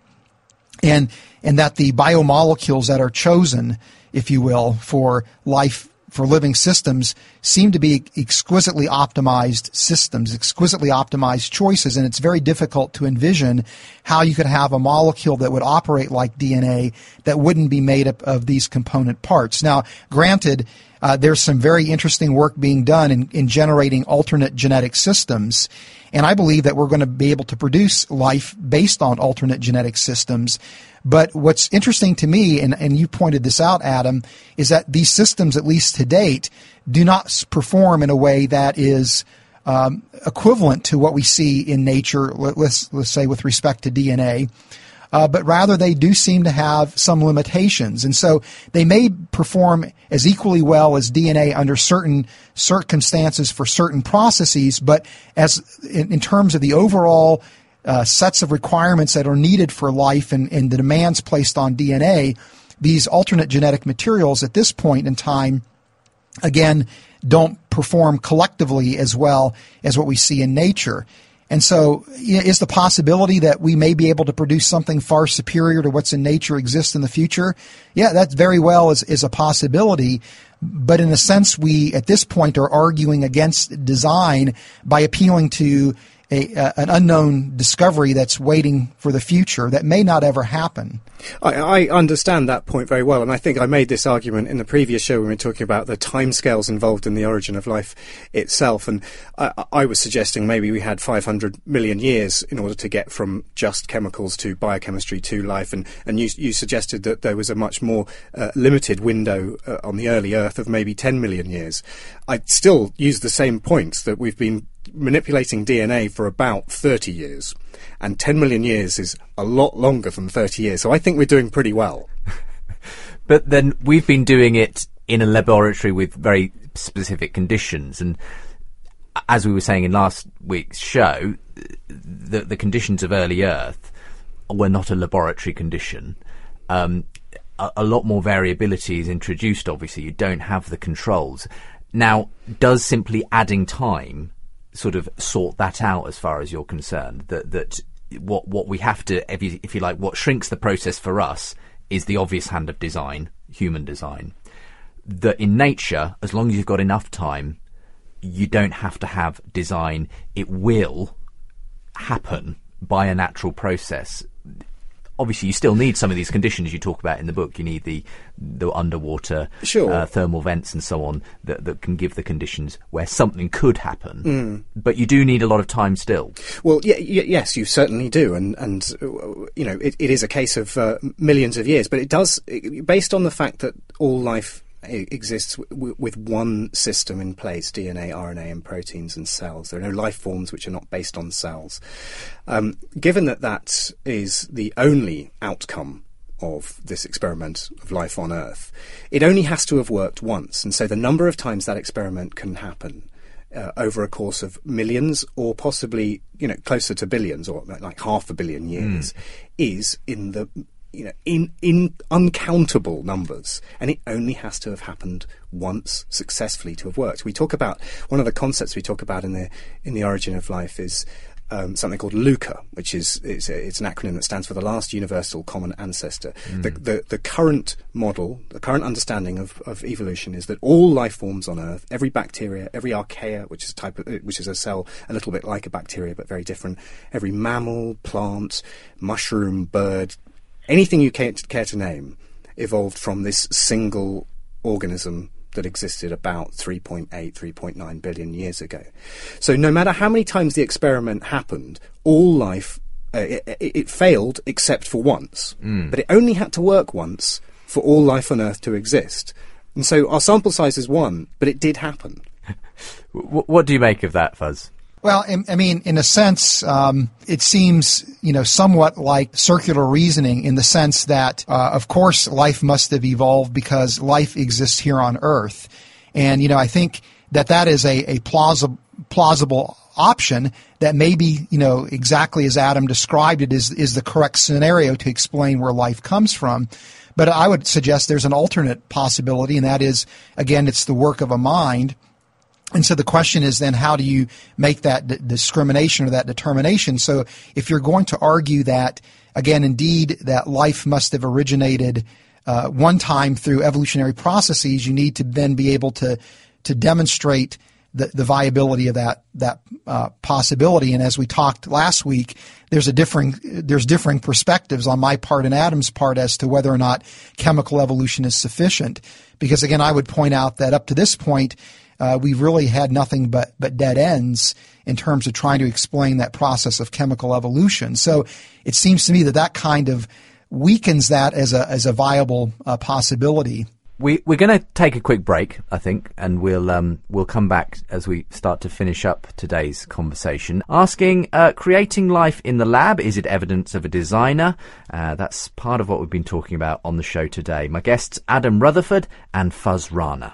and and that the biomolecules that are chosen, if you will, for life, for living systems seem to be exquisitely optimized systems, exquisitely optimized choices, and it's very difficult to envision how you could have a molecule that would operate like D N A that wouldn't be made up of these component parts. Now, granted, uh, there's some very interesting work being done in, in generating alternate genetic systems, and I believe that we're going to be able to produce life based on alternate genetic systems. But what's interesting to me, and, and you pointed this out, Adam, is that these systems, at least to date, do not perform in a way that is um, equivalent to what we see in nature, let's, let's say with respect to D N A, uh, but rather they do seem to have some limitations. And so they may perform as equally well as D N A under certain circumstances for certain processes, but as in, in terms of the overall Uh, sets of requirements that are needed for life and, and the demands placed on D N A, these alternate genetic materials at this point in time, again, don't perform collectively as well as what we see in nature. And so is the possibility that we may be able to produce something far superior to what's in nature exist in the future? Yeah, that very well is, is a possibility. But in a sense, we at this point are arguing against design by appealing to A, uh, an unknown discovery that's waiting for the future that may not ever happen. I, I understand that point very well, and I think I made this argument in the previous show when we were talking about the timescales involved in the origin of life itself, and I, I was suggesting maybe we had five hundred million years in order to get from just chemicals to biochemistry to life, and, and you, you suggested that there was a much more uh, limited window uh, on the early Earth of maybe ten million years. I'd still use the same points, that we've been manipulating D N A for about thirty years, and ten million years is a lot longer than thirty years, so I think we're doing pretty well. But then we've been doing it in a laboratory with very specific conditions, and as we were saying in last week's show, the, the conditions of early Earth were not a laboratory condition. Um, a, a lot more variability is introduced, obviously. You don't have the controls. Now, does simply adding time sort of sort that out as far as you're concerned? That that what what we have to, if you, if you like, what shrinks the process for us is the obvious hand of design, human design. That in nature, as long as you've got enough time, you don't have to have design. It will happen by a natural process. Obviously, you still need some of these conditions you talk about in the book. You need the the underwater sure. uh, thermal vents and so on that, that can give the conditions where something could happen. Mm. But you do need a lot of time still. Well, yeah, y- yes, you certainly do. And, and uh, you know, it, it is a case of uh, millions of years. But it does, it, based on the fact that all life exists w- with one system in place, D N A, R N A and proteins and cells. There are no life forms which are not based on cells. Um, given that that is the only outcome of this experiment of life on Earth, it only has to have worked once. And so the number of times that experiment can happen uh, over a course of millions, or possibly, you know, closer to billions, or like half a billion years, mm. is in the, you know, in in uncountable numbers, and it only has to have happened once successfully to have worked. We talk about one of the concepts we talk about in the in the Origin of Life is Um, something called LUCA, which is it's, a, it's an acronym that stands for the Last Universal Common Ancestor. Mm. The, the the current model, the current understanding of, of evolution is that all life forms on Earth, every bacteria, every archaea, which is a type of, which is a cell a little bit like a bacteria but very different, every mammal, plant, mushroom, bird, anything you care to, care to name, evolved from this single organism that existed about three point eight, three point nine billion years ago. So no matter how many times the experiment happened, all life, uh, it, it failed except for once. Mm. But it only had to work once for all life on Earth to exist. And so our sample size is one, but it did happen. What do you make of that, Fuzz? Well, I mean, in a sense, um, it seems, you know, somewhat like circular reasoning in the sense that, uh, of course, life must have evolved because life exists here on Earth. And, you know, I think that that is a, a plausible, plausible option that maybe, you know, exactly as Adam described it is, is the correct scenario to explain where life comes from. But I would suggest there's an alternate possibility, and that is, again, it's the work of a mind. And so the question is then, how do you make that d- discrimination or that determination? So if you're going to argue that, again, indeed, that life must have originated uh, one time through evolutionary processes, you need to then be able to to demonstrate the, the viability of that that uh, possibility. And as we talked last week, there's a differing there's differing perspectives on my part and Adam's part as to whether or not chemical evolution is sufficient. Because again, I would point out that up to this point, Uh, we've really had nothing but, but dead ends in terms of trying to explain that process of chemical evolution. So it seems to me that that kind of weakens that as a as a viable uh, possibility. We, we're going to take a quick break, I think, and we'll um, we'll come back as we start to finish up today's conversation. Asking, uh, creating life in the lab, is it evidence of a designer? Uh, that's part of what we've been talking about on the show today. My guests, Adam Rutherford and Fuzz Rana.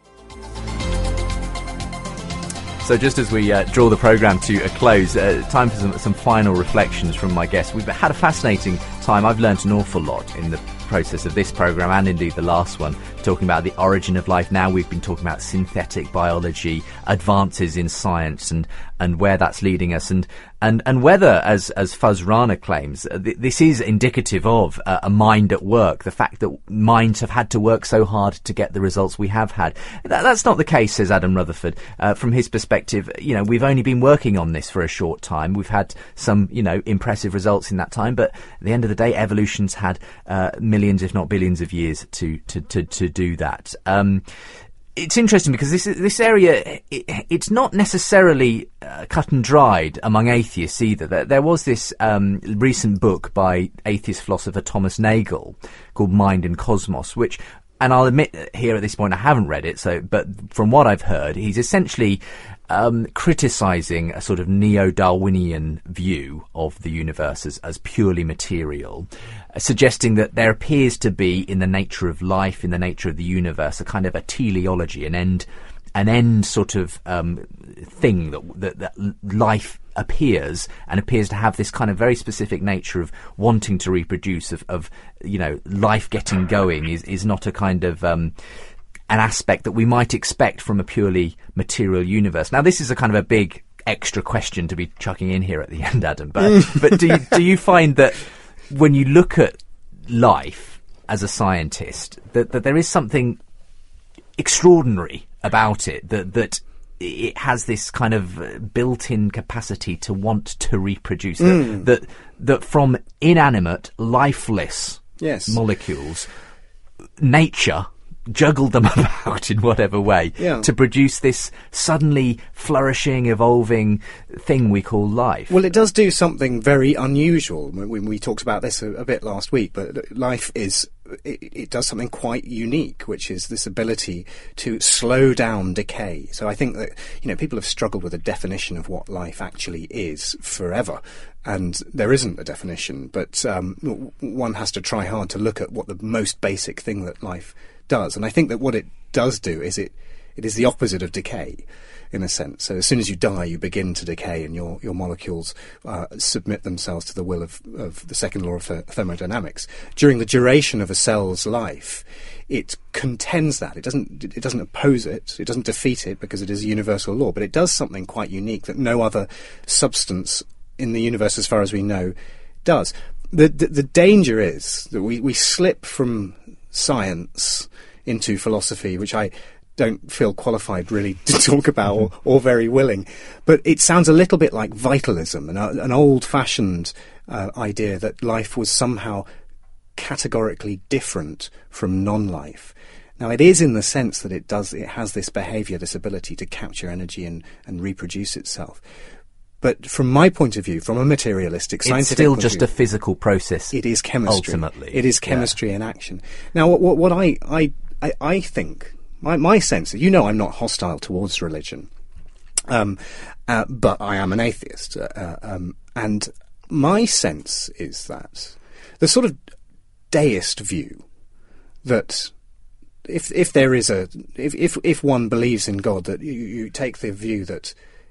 So just as we uh, draw the programme to a close, uh, time for some, some final reflections from my guests. We've had a fascinating time. I've learnt an awful lot in the process of this programme, and indeed the last one, talking about the origin of life. Now we've been talking about synthetic biology, advances in science, and and where that's leading us, and and and whether, as as Fuzz Rana claims, uh, th- this is indicative of uh, a mind at work. The fact that minds have had to work so hard to get the results we have had. That, that's not the case, says Adam Rutherford. Uh, from his perspective, you know, we've only been working on this for a short time. We've had some, you know, impressive results in that time, but at the end of the day, evolution's had uh, millions, if not billions, of years to to to, to do that. Um, It's interesting because this this area, it, it's not necessarily uh, cut and dried among atheists either. There, there was this um, recent book by atheist philosopher Thomas Nagel called Mind and Cosmos, which, and I'll admit here at this point I haven't read it, so but from what I've heard, he's essentially um, criticising a sort of neo-Darwinian view of the universe as, as purely material, uh, suggesting that there appears to be in the nature of life, in the nature of the universe, a kind of a teleology, an end, an end sort of um, thing that, that, that life appears and appears to have this kind of very specific nature of wanting to reproduce, of, of you know, life getting going is, is not a kind of um, an aspect that we might expect from a purely material universe. Now, this is a kind of a big extra question to be chucking in here at the end, Adam, but but do you, do you find that when you look at life as a scientist, that, that there is something extraordinary about it, that that it has this kind of built-in capacity to want to reproduce, mm. that, that that from inanimate, lifeless yes. molecules, nature juggled them about in whatever way yeah. to produce this suddenly flourishing, evolving thing we call life. Well, it does do something very unusual. We, we talked about this a, a bit last week, but life is, it, it does something quite unique, which is this ability to slow down decay. So I think that, you know, people have struggled with a definition of what life actually is forever. And there isn't a definition, but um, one has to try hard to look at what the most basic thing that life does. And I think that what it does do is it it is the opposite of decay, in a sense. So as soon as you die, you begin to decay, and your your molecules uh, submit themselves to the will of, of the second law of th- thermodynamics. During the duration of a cell's life, it contends that. It doesn't it doesn't oppose it. It doesn't defeat it, because it is a universal law. But it does something quite unique that no other substance in the universe, as far as we know, does. The the, the danger is that we, we slip from science into philosophy, which I don't feel qualified really to talk about or, or very willing. But it sounds a little bit like vitalism, an, an old-fashioned uh, idea that life was somehow categorically different from non-life. Now, it is in the sense that it does, it has this behaviour, this ability to capture energy and, and reproduce itself. But from my point of view, from a materialistic, scientific it's still point just of view, a physical process. It is chemistry. Ultimately, it is chemistry yeah. in action. Now, what, what, what I, I, I, I think, my, my sense, you know, I'm not hostile towards religion, um, uh, but I am an atheist, uh, um, and my sense is that the sort of deist view that if if there is a if if, if one believes in God, that you, you take the view that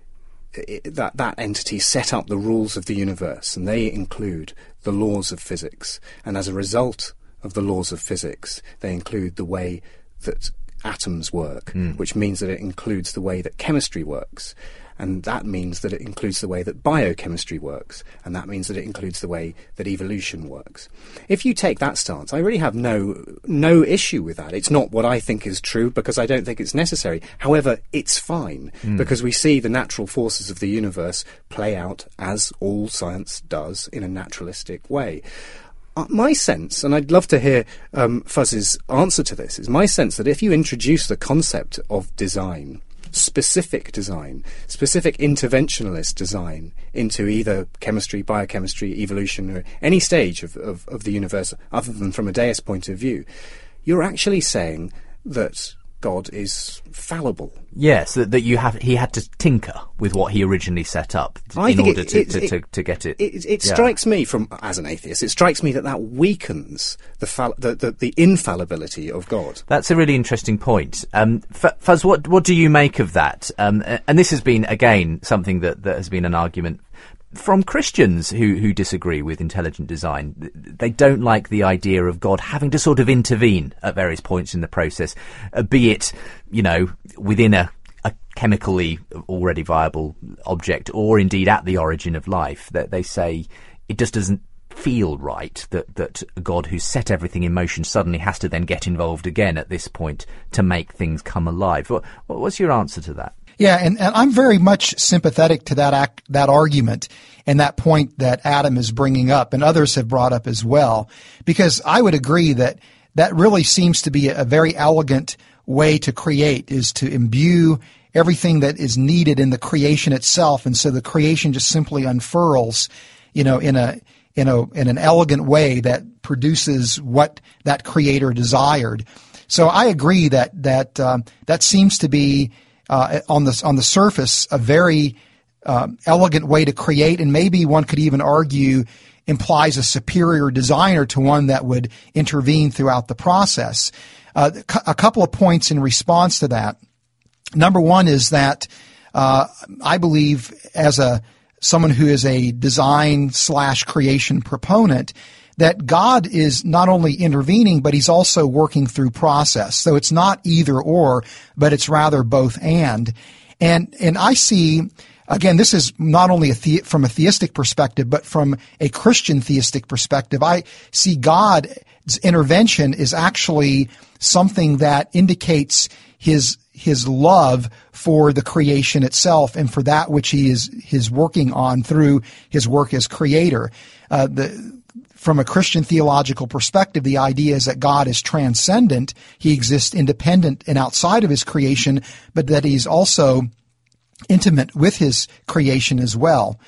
it, that that entity set up the rules of the universe, and they include the laws of physics, and as a result of the laws of physics, they include the way that atoms work, mm. which means that it includes the way that chemistry works, and that means that it includes the way that biochemistry works, and that means that it includes the way that evolution works. If you take that stance, I really have no no issue with that. It's not what I think is true, because I don't think it's necessary. However, it's fine, mm. because we see the natural forces of the universe play out, as all science does, in a naturalistic way. Uh, my sense, and I'd love to hear um, Fuzz's answer to this, is my sense that if you introduce the concept of design, specific design, specific interventionalist design, into either chemistry, biochemistry, evolution, or any stage of, of, of the universe other than from a deist point of view, you're actually saying that God is fallible. Yes, that, that you have. He had to tinker with what he originally set up I in order it, to, it, to, it, to, to get it. It, it yeah. strikes me, from as an atheist, it strikes me that that weakens the, fall, the, the the infallibility of God. That's a really interesting point. Um, Fuzz, what what do you make of that? Um, and this has been again something that, that has been an argument from Christians who, who disagree with intelligent design. They don't like the idea of God having to sort of intervene at various points in the process, uh, be it, you know, within a, a chemically already viable object, or indeed at the origin of life. That they say it just doesn't feel right that, that God, who's set everything in motion, suddenly has to then get involved again at this point to make things come alive. What, what's your answer to that? Yeah, and, and I'm very much sympathetic to that act, that argument and that point that Adam is bringing up, and others have brought up as well, because I would agree that that really seems to be a very elegant way to create, is to imbue everything that is needed in the creation itself, and so the creation just simply unfurls, you know, in a in a in an elegant way that produces what that creator desired. So I agree that that um, that seems to be Uh, on the on the surface, a very um, elegant way to create, and maybe one could even argue implies a superior designer to one that would intervene throughout the process. Uh, a couple of points in response to that. Number one is that uh, I believe, as a someone who is a design slash creation proponent, that God is not only intervening, but he's also working through process. So it's not either or, but it's rather both and. And and I see, again, this is not only a the, from a theistic perspective, but from a Christian theistic perspective. I see God's intervention is actually something that indicates his his love for the creation itself and for that which he is is working on through his work as creator. Uh, the From a Christian theological perspective, the idea is that God is transcendent. He exists independent and outside of his creation, but that he's also intimate with his creation as well.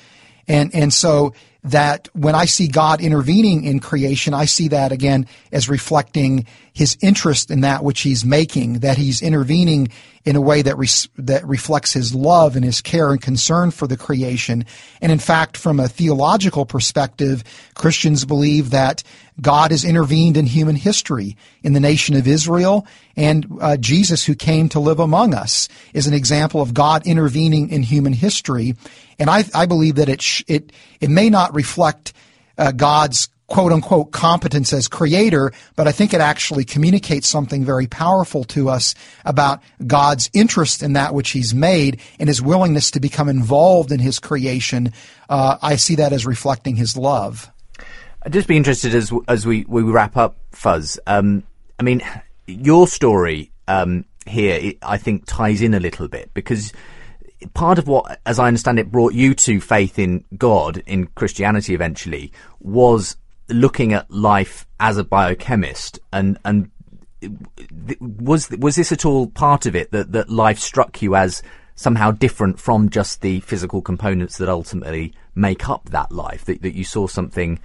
And, and so that when I see God intervening in creation, I see that again as reflecting his interest in that which he's making, that he's intervening in a way that res- that reflects his love and his care and concern for the creation. And in fact, from a theological perspective, Christians believe that God has intervened in human history, in the nation of Israel, and uh, Jesus, who came to live among us, is an example of God intervening in human history. And I, I believe that it sh- it it may not reflect uh, God's quote-unquote competence as creator, but I think it actually communicates something very powerful to us about God's interest in that which he's made and his willingness to become involved in his creation. Uh, I see that as reflecting his love. I'd just be interested as as we, we wrap up, Fuzz. Um, I mean, your story um, here, it, I think, ties in a little bit, because part of what, as I understand it, brought you to faith in God, in Christianity eventually, was looking at life as a biochemist. And and was was this at all part of it, that, that life struck you as somehow different from just the physical components that ultimately make up that life, that, that you saw something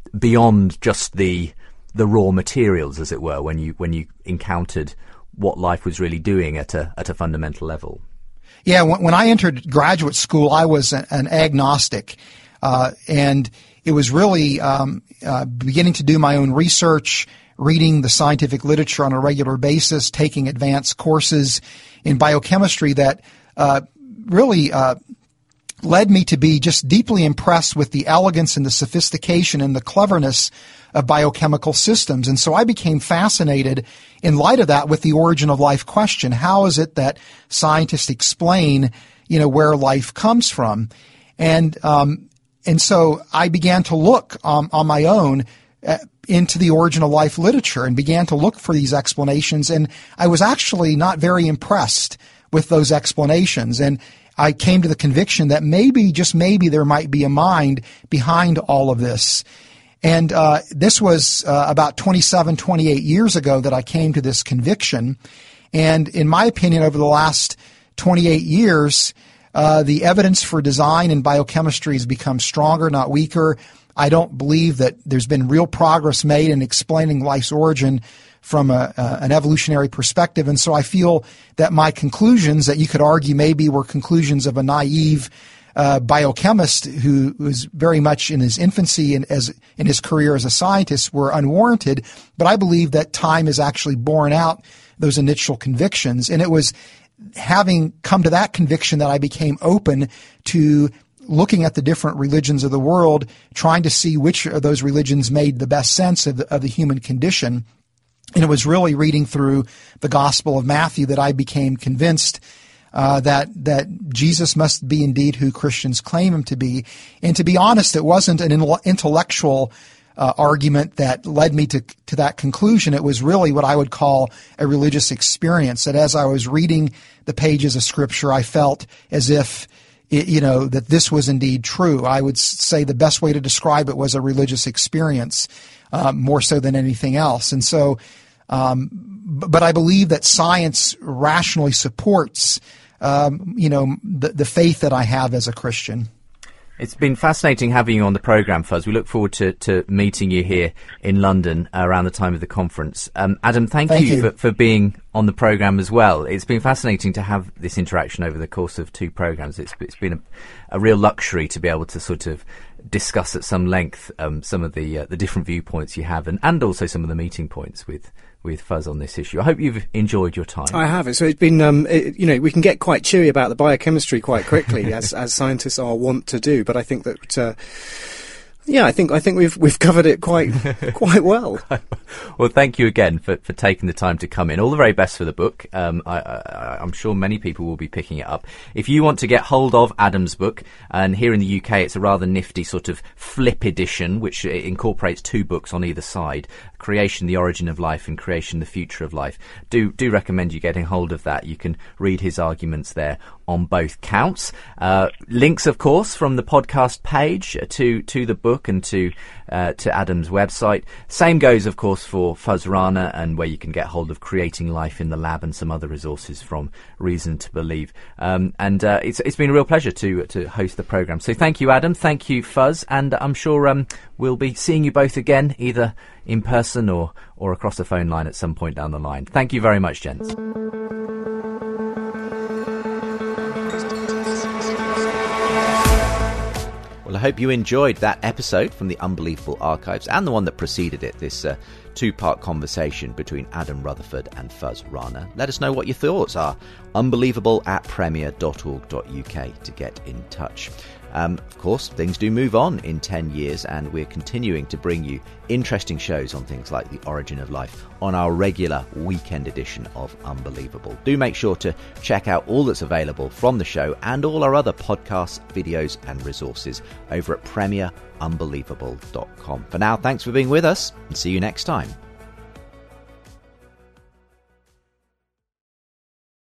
beyond just the the raw materials, as it were, when you when you encountered what life was really doing at a at a fundamental level? Yeah, when, when I entered graduate school, I was an, an agnostic, uh, and it was really um, uh, beginning to do my own research, reading the scientific literature on a regular basis, taking advanced courses in biochemistry that uh, really uh, led me to be just deeply impressed with the elegance and the sophistication and the cleverness of biochemical systems. And so I became fascinated in light of that with the origin of life question. How is it that scientists explain, you know, where life comes from? And um, and so I began to look um, on my own uh, into the origin of life literature and began to look for these explanations. And I was actually not very impressed with those explanations. And I came to the conviction that maybe, just maybe, there might be a mind behind all of this. And uh, this was uh, about twenty-seven, twenty-eight years ago that I came to this conviction. And in my opinion, over the last twenty-eight years, uh, the evidence for design in biochemistry has become stronger, not weaker. I don't believe that there's been real progress made in explaining life's origin from a, uh, an evolutionary perspective. And so I feel that my conclusions, that you could argue maybe were conclusions of a naive uh, biochemist who was very much in his infancy and as in his career as a scientist, were unwarranted. But I believe that time has actually borne out those initial convictions. And it was having come to that conviction that I became open to looking at the different religions of the world, trying to see which of those religions made the best sense of the, of the human condition. And it was really reading through the Gospel of Matthew that I became convinced uh, that that Jesus must be indeed who Christians claim him to be. And to be honest, it wasn't an intellectual uh, argument that led me to, to that conclusion. It was really what I would call a religious experience, that as I was reading the pages of Scripture, I felt as if, it, you know, that this was indeed true. I would say the best way to describe it was a religious experience, uh, more so than anything else. And so, um, but I believe that science rationally supports, um, you know, the, the faith that I have as a Christian. It's been fascinating having you on the programme, Fuzz. We look forward to, to meeting you here in London around the time of the conference. Um, Adam, thank, thank you, you. For, for being on the programme as well. It's been fascinating to have this interaction over the course of two programmes. It's, it's been a, a real luxury to be able to sort of discuss at some length um, some of the uh, the different viewpoints you have, and, and also some of the meeting points with with Fuzz on this issue. I hope you've enjoyed your time. I have. So it's been, um, it, you know, we can get quite cheery about the biochemistry quite quickly, as as scientists are wont to do. But I think that, uh, yeah, I think I think we've we've covered it quite quite well. Well, thank you again for, for taking the time to come in. All the very best for the book. Um, I, I, I'm sure many people will be picking it up. If you want to get hold of Adam's book, and here in the U K it's a rather nifty sort of flip edition, which incorporates two books on either side, Creation, the Origin of Life, and Creation, the Future of Life. Do do recommend you getting hold of that. You can read his arguments there on both counts. Uh, links, of course, from the podcast page to, to the book Facebook and to uh, to Adam's website. Same goes, of course, for Fuzz Rana, and where you can get hold of Creating Life in the Lab and some other resources from Reason to Believe. Um, and uh, it's it's been a real pleasure to to host the programme. So thank you, Adam. Thank you, Fuzz. And I'm sure um, we'll be seeing you both again, either in person or, or across the phone line at some point down the line. Thank you very much, gents. Well, I hope you enjoyed that episode from the Unbelievable Archives and the one that preceded it, this uh, two-part conversation between Adam Rutherford and Fuzz Rana. Let us know what your thoughts are. Unbelievable at premier dot org dot uk to get in touch. Um, of course, things do move on in ten years, and we're continuing to bring you interesting shows on things like the origin of life on our regular weekend edition of Unbelievable. Do make sure to check out all that's available from the show and all our other podcasts, videos and resources over at premier unbelievable dot com. For now, thanks for being with us and see you next time.